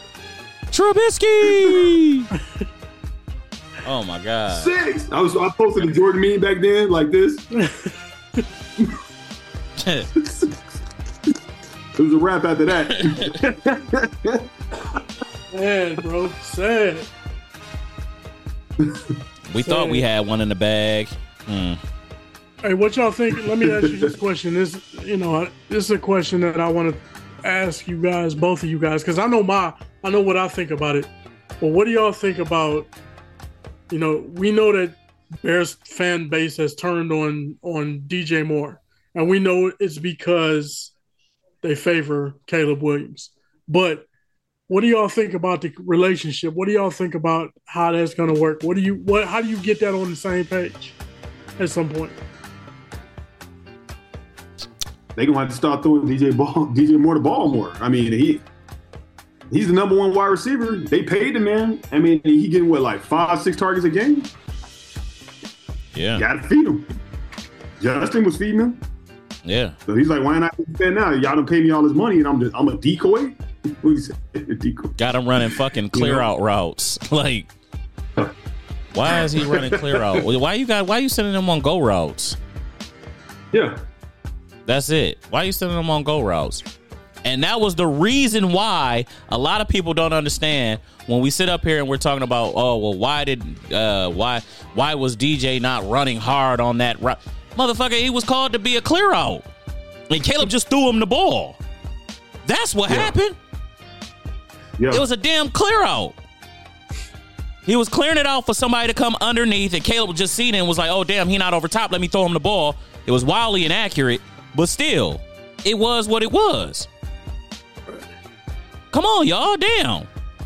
D: Trubisky! Oh, my God.
B: Six. I was I posted the Jordan meme back then like this. It was a wrap after that.
C: Sad, bro. Sad.
D: We thought we had one in the bag. Hmm.
C: Hey, what y'all think? Let me ask you this question. This, you know, this is a question that I want to ask you guys, both of you guys, because I know my, I know what I think about it. Well, what do y'all think about? You know, we know that Bears fan base has turned on on D J Moore, and we know it's because they favor Caleb Williams. But what do y'all think about the relationship? What do y'all think about how that's going to work? What do you what? How do you get that on the same page at some point?
B: They're gonna have to start throwing D J ball, D J Moore the ball more. I mean, he he's the number one wide receiver. They paid the man. I mean, he getting what, like five, six targets a game?
D: Yeah.
B: Gotta feed him. Justin was feeding him.
D: Yeah.
B: So he's like, why not spend now? Y'all don't pay me all this money and I'm just I'm a decoy? What do you say? Decoy.
D: Got him running fucking clear out routes. Like, why is he running clear out? Why you got why you sending him on go routes?
B: Yeah.
D: That's it. Why are you sending them on go routes? And that was the reason why a lot of people don't understand when we sit up here and we're talking about, oh, well, why did, uh, why, why was D J not running hard on that route? Motherfucker, he was called to be a clear out. And Caleb just threw him the ball. That's what
B: yeah.
D: happened.
B: Yeah.
D: It was a damn clear out. He was clearing it out for somebody to come underneath, and Caleb just seen it and was like, oh, damn, he not over top. Let me throw him the ball. It was wildly inaccurate. But still, it was what it was. Come on, y'all. Damn.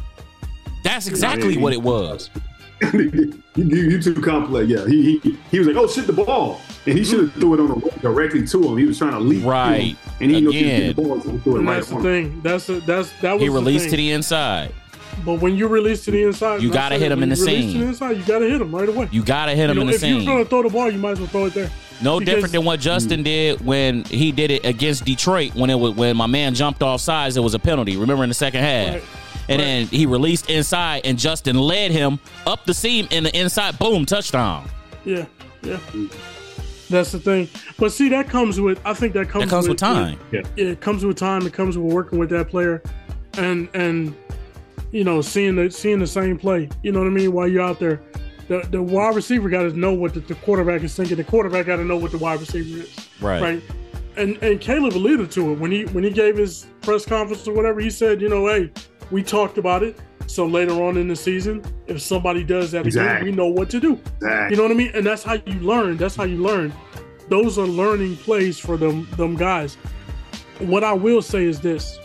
D: That's exactly yeah, what it was.
B: you, you too complex. Yeah. He, he he was like, oh, shit, the ball. And he should have threw it on the directly to him. He was trying to leap.
D: Right.
B: And he
D: Again.
B: the ball, so threw it
C: and
B: right
C: that's the
B: on
C: thing.
B: him.
C: That's, a, that's, that was
D: He released
C: the
D: to the inside.
C: But when you release to the inside,
D: You got to hit him in the seam.
C: To the inside, you got to hit him right away.
D: You got to hit him
C: you know,
D: in the
C: if
D: seam.
C: If you're going to throw the ball, you might as well throw it there.
D: No
C: Because,
D: different than what Justin did when he did it against Detroit when it was when my man jumped off sides. It was a penalty. Remember in the second half,
C: right,
D: and
C: right.
D: then he released inside, and Justin led him up the seam in the inside. Boom, touchdown.
C: Yeah, yeah. That's the thing. But see, that comes with. I think that comes.
D: That comes with,
C: with
D: time.
C: With, yeah, it comes with time. It comes with working with that player, and and you know seeing the seeing the same play. You know what I mean? While you're out there. The the wide receiver got to know what the, the quarterback is thinking. The quarterback got to know what the wide receiver is.
D: Right.
C: Right. And and Caleb alluded to it when he when he gave his press conference or whatever. He said, you know, hey, we talked about it. So later on in the season, if somebody does that
B: exactly.
C: again, we know what to do.
B: Exactly.
C: You know what I mean? And that's how you learn. That's how you learn. Those are learning plays for them them guys. What I will say is this: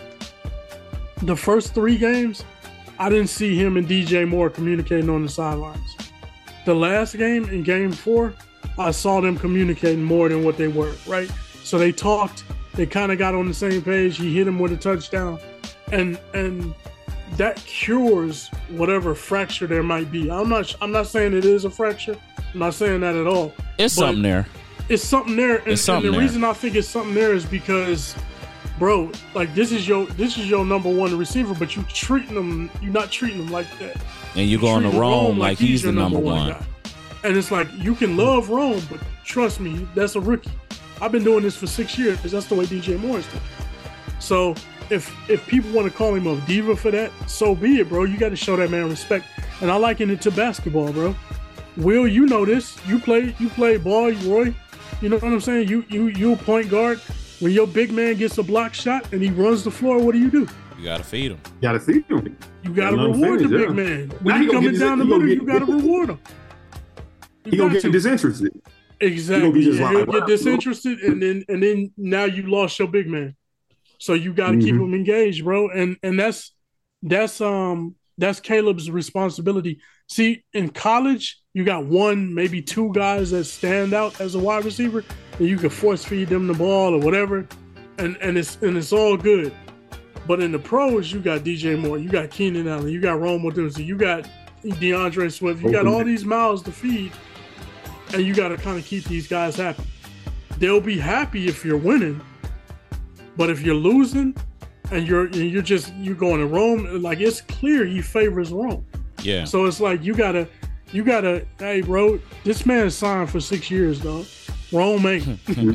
C: the first three games, I didn't see him and D J Moore communicating on the sidelines. The last game, in game four, I saw them communicating more than what they were, right? So they talked, they kind of got on the same page. He hit him with a touchdown. And and that cures whatever fracture there might be. I'm not I'm not saying it is a fracture. I'm not saying that at all.
D: It's something there.
C: It's something there. And,
D: it's something
C: and the
D: there.
C: reason I think it's something there is because, bro, like this is your this is your number one receiver, but you treating them, you're not treating them like that.
D: And you go on the Rome like he's, he's the number, number one.
C: Guy. And it's like, you can love Rome, but trust me, that's a rookie. I've been doing this for six years because that's the way D J Moore is doing. So if if people want to call him a diva for that, so be it, bro. You got to show that man respect. And I liken it to basketball, bro. Will, you know this. You play you play ball, Roy. You know what I'm saying? You you you a point guard. When your big man gets a block shot and he runs the floor, what do you do?
D: You gotta feed him.
B: You gotta feed him.
C: You gotta reward finish, the big yeah. man. When he's coming down the middle, you gotta reward him.
B: You he gonna get to. disinterested.
C: Exactly.
B: He
C: yeah,
B: like,
C: he'll
B: wow.
C: get disinterested, and then and then now you lost your big man. So you gotta mm-hmm. keep him engaged, bro. And and that's that's um that's Caleb's responsibility. See, in college, you got one, maybe two guys that stand out as a wide receiver, and you can force feed them the ball or whatever, and and it's and it's all good. But in the pros, you got D J Moore, you got Keenan Allen, you got Rome Odunze, you got DeAndre Swift, you got all these mouths to feed, and you got to kind of keep these guys happy. They'll be happy if you're winning, but if you're losing and you're and you're just you're going to Rome, like it's clear he favors Rome.
D: Yeah.
C: So it's like you gotta you gotta hey bro, this man is signed for six years, dog. Rome ain't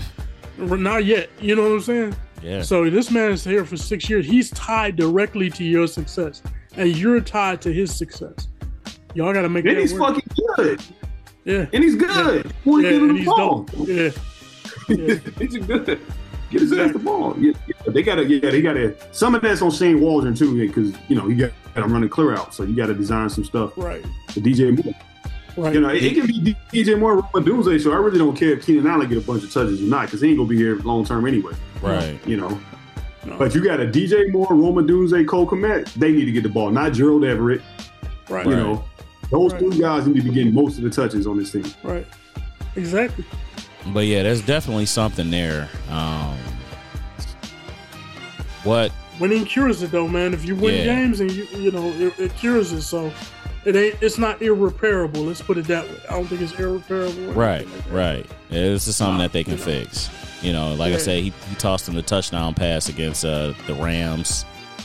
C: not yet. You know what I'm saying?
D: Yeah.
C: So this man is here for six years. He's tied directly to your success, and you're tied to his success. Y'all got to make
B: and
C: that
B: he's
C: work.
B: fucking good.
C: Yeah.
B: And he's good.
C: Yeah,
B: yeah
C: and he's dope. Yeah.
B: yeah. He's good. Get his ass the ball. Yeah, yeah, they gotta. Yeah, they gotta. Some of that's on Shane Waldron too, because you know he got I'm running clear out. So you got to design some stuff.
C: Right.
B: For D J Moore.
C: Right.
B: You know, it, it can be D J Moore Rome Odunze, so I really don't care if Keenan Allen get a bunch of touches or not, because he ain't gonna be here long term anyway.
D: Right.
B: You know.
C: No.
B: But you got a D J Moore, Rome Odunze, Cole Kmet. They need to get the ball, not Gerald Everett.
C: Right.
B: You
D: Right.
B: know, those
C: Right.
B: three guys need to be getting most of the touches on this team.
C: Right. Exactly.
D: But yeah, there's definitely something there. Um, what?
C: Winning cures it though, man. If you win
D: Yeah.
C: games and you you know it, it cures it, so it ain't it's not irreparable. Let's put it that way. I don't think it's irreparable. or
D: Right,
C: anything like that.
D: right. Yeah, this is something
C: Nah,
D: that they can
C: you know.
D: fix. You know, like I
C: Yeah.
D: said, he, he tossed him the touchdown pass against uh, the Rams.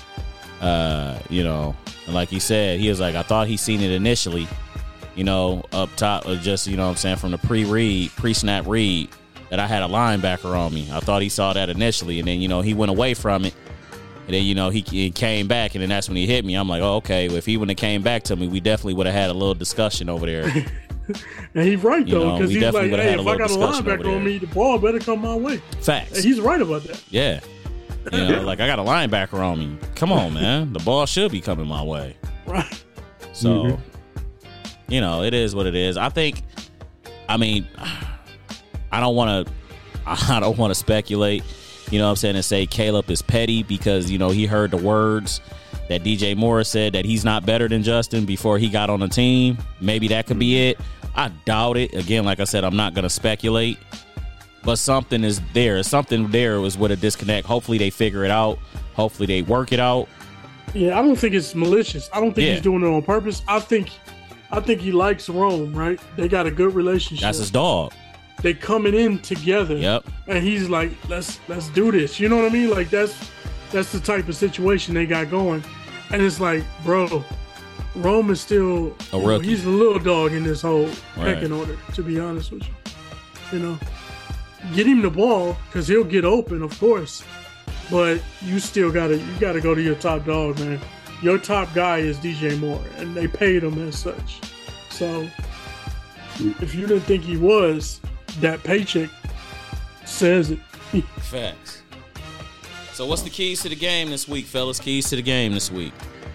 D: Uh, you know, and like he said, he was like, I thought he seen it initially, you know, up top, or just, you know what I'm saying, from the pre-read, pre-snap read, that I had a linebacker on me. I thought he saw that initially, and then, you know, he went away from it. And then, you know, he, he came back, and then that's when he hit me. I'm like, oh, okay, well, if he wouldn't have came back to me, we definitely would have had a little discussion over there.
C: And he's right
D: You
C: though,
D: know,
C: because
D: we
C: he's
D: definitely
C: like,
D: would've
C: hey,
D: had a
C: if I
D: little
C: got a
D: discussion over
C: linebacker
D: there.
C: on me, the ball better come my way.
D: Facts.
C: And he's right about that.
D: Yeah. You know, like I got a linebacker on me. Come on, man. The ball should be coming my way.
C: Right.
D: So,
B: Mhm.
D: you know, it is what it is. I think, I mean, I don't want to, I don't want to speculate, you know what I'm saying, and say Caleb is petty because, you know, he heard the words that D J Moore said that he's not better than Justin before he got on the team. Maybe that could be it. I doubt it. Again, like I said, I'm not going to speculate. But something is there. Something there was with a disconnect. Hopefully they figure it out. Hopefully they work it out.
C: Yeah, I don't think it's malicious. I don't think
D: Yeah.
C: he's doing it on purpose. I think I think he likes Rome, right? They got a good relationship.
D: That's his dog.
C: They coming in together.
D: Yep.
C: And he's like, let's let's do this. You know what I mean? Like that's that's the type of situation they got going. And it's like, bro, Rome is still
D: A
C: you know,
D: rookie.
C: he's the little dog in this whole
D: Right.
C: pecking order, to be honest with you. You know. Get him the ball, because he'll get open, of course. But you still gotta you gotta go to your top dog, man. Your top guy is D J Moore, and they paid him as such. So if you didn't think he was, that paycheck says it.
D: Facts. So what's the keys to the game this week, fellas? Keys to the game this week.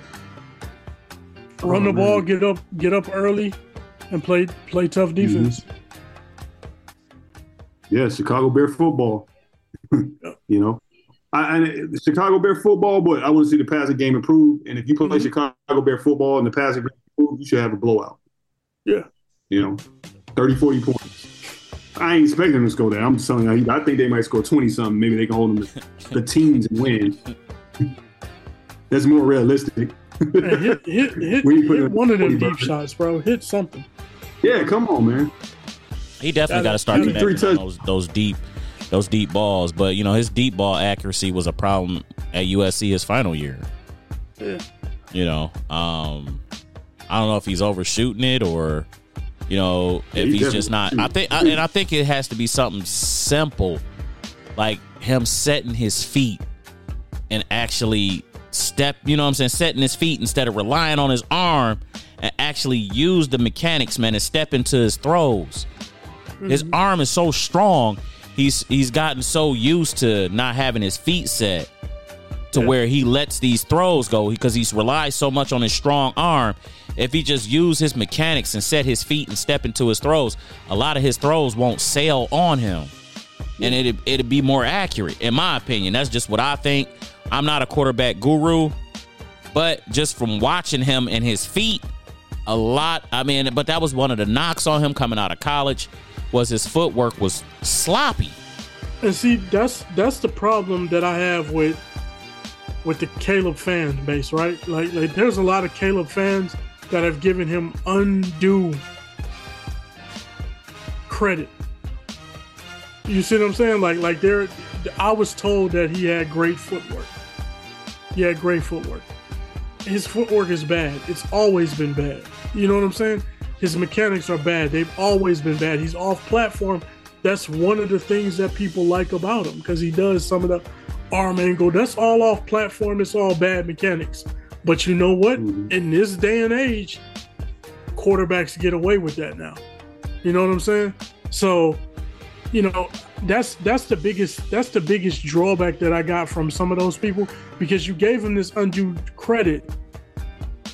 C: Run the
B: Oh,
C: ball,
B: man.
C: get up, get up early, and play play tough defense.
B: Yeah, Chicago Bear football. You know, I, and Chicago Bear football, but I want to see the passing game improve. And if you play
C: Mhm.
B: Chicago Bear football and the passing game improve, you should have a blowout.
C: Yeah.
B: You know, thirty, forty points. I ain't expecting them to score that. I'm just telling you, I think they might score twenty something. Maybe they can hold them to the teams and win. That's more realistic.
C: And hit hit hit,
B: We ain't putting
C: hit one of them
B: forty
C: deep
B: bucks.
C: shots, bro. Hit something.
B: Yeah, come on, man.
D: He definitely
C: Gotta-
D: got to start
C: gotta-
D: connecting
B: Three
D: on
B: touch-
D: those those deep those deep balls. But you know, his deep ball accuracy was a problem at U S C his final year.
C: Yeah.
D: You know, um, I don't know if he's overshooting it or, you know,
B: Yeah,
D: if
B: he
D: he's just not.
B: definitely-
D: I think, I, and I think it has to be something simple, like him setting his feet and actually step. You know what I'm saying? Setting his feet instead of relying on his arm, and actually use the mechanics, man, and step into his throws. His arm is so strong. He's he's gotten so used to not having his feet set to
C: Yeah.
D: where he lets these throws go because he's relies so much on his strong arm. If he just use his mechanics and set his feet and step into his throws, a lot of his throws won't sail on him, and it it'd be more accurate, in my opinion. That's just what I think. I'm not a quarterback guru, but just from watching him and his feet, a lot. I mean, but that was one of the knocks on him coming out of college. Was his footwork was sloppy.
C: And see, that's that's the problem that I have with with the Caleb fan base, right? Like, like there's a lot of Caleb fans that have given him undue credit. You see what I'm saying? Like, like there, I was told that he had great footwork. He had great footwork. His footwork is bad. It's always been bad. You know what I'm saying? His mechanics are bad. They've always been bad. He's off platform. That's one of the things that people like about him, because he does some of the arm angle. That's all off platform. It's all bad mechanics. But you know what?
B: Mhm.
C: In this day and age, quarterbacks get away with that now. You know what I'm saying? So, you know, that's that's the biggest that's the biggest drawback that I got from some of those people, because you gave him this undue credit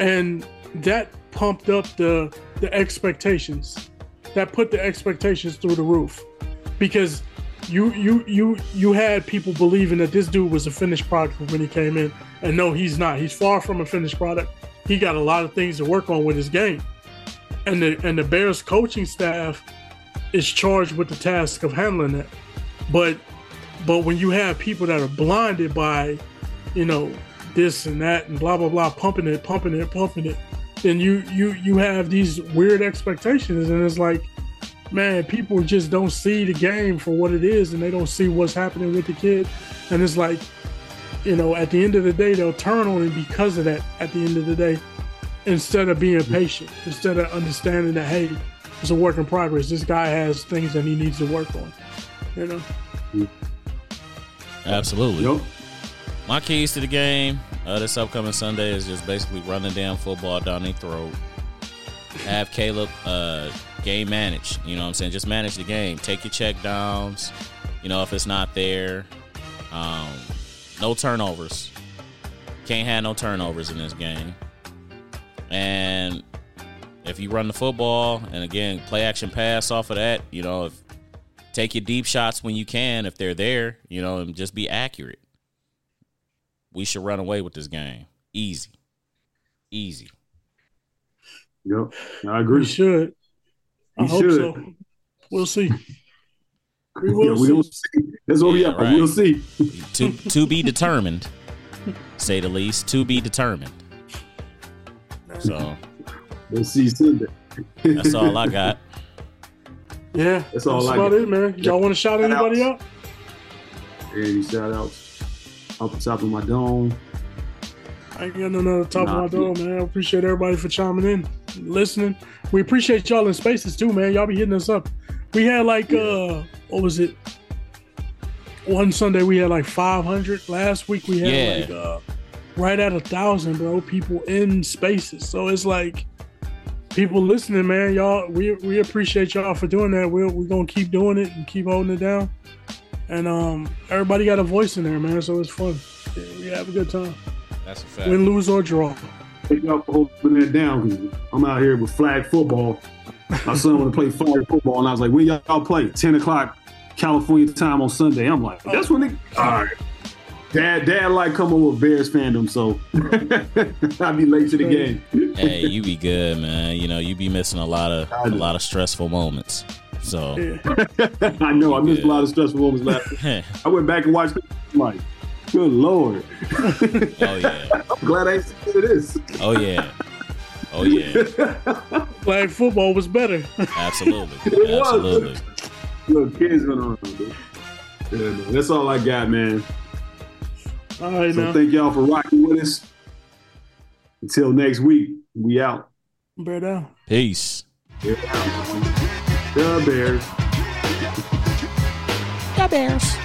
C: and that pumped up the the expectations. That put the expectations through the roof, because you you you you had people believing that this dude was a finished product when he came in, and no, he's not. He's far from a finished product. He got a lot of things to work on with his game, and the and the Bears coaching staff is charged with the task of handling that. But but when you have people that are blinded by, you know, this and that and blah blah blah, pumping it, pumping it, pumping it, then you you you have these weird expectations, and it's like, man, people just don't see the game for what it is, and they don't see what's happening with the kid. And it's like, you know, at the end of the day, they'll turn on him because of that. At the end of the day, instead of being patient, instead of understanding that, hey, it's a work in progress. This guy has things that he needs to work on. You know.
D: Absolutely.
B: Yep.
D: My keys to the game uh, this upcoming Sunday is just basically run the damn football down their throat. Have Caleb uh, game manage. You know what I'm saying? Just manage the game. Take your check downs. You know, if it's not there. Um, no turnovers. Can't have no turnovers in this game. And if you run the football, and again, play action pass off of that, you know, if, take your deep shots when you can, if they're there, you know, and just be accurate. We should run away with this game. Easy. Easy.
B: Yep, I agree.
C: We should. I
B: We
C: hope
B: should.
C: so. We'll see. We will
B: Yeah, we
C: see.
B: don't see. That's what we
D: Yeah,
B: are.
D: right.
B: We'll see.
D: To to be determined, say the least. To be determined. So
B: We'll see Sunday.
D: that's all I got.
C: Yeah,
B: That's all I
C: about
B: got.
C: it, man. Y'all want to shout
B: Shout
C: anybody
B: outs.
C: out?
B: Any shout outs off the top of my dome.
C: I ain't got none on the top
B: Nah,
C: of my door, man. I appreciate everybody for chiming in, listening. We appreciate y'all in spaces too, man. Y'all be hitting us up. We had like, uh, what was it? One Sunday we had like five hundred. Last week we had
D: Yeah.
C: like uh, right at a thousand, bro. People in spaces. So it's like people listening, man. Y'all, we we appreciate y'all for doing that. We're we're gonna keep doing it and keep holding it down. And um, everybody got a voice in there, man. So it's fun. Yeah, we have a good time.
D: That's a fact.
C: Win, lose, or draw.
B: Thank y'all for holding that down. 'Cause I'm out here with flag football. My son want to play flag football, and I was like, when y'all play? ten o'clock California time on Sunday. I'm like, that's when they. All right. Dad, dad like come over with Bears fandom, so I'll be late to the game.
D: Hey, you be good, man. You know, you be missing a lot of a lot of stressful moments. So
C: Yeah.
B: I know I missed a lot of stressful moments last week. I went back and watched it. I'm like, good Lord.
D: oh yeah.
B: I'm glad I ain't seen this.
D: Oh yeah. Oh yeah.
C: Flag football was better.
D: Absolutely.
B: It was.
D: Absolutely.
B: Look, kids running around, dude. Yeah, man. That's all I got, man.
C: All right,
B: So
C: now.
B: thank y'all for rocking with us. Until next week, we out.
C: Bear down.
D: Peace.
B: The Bears.
A: The Bears.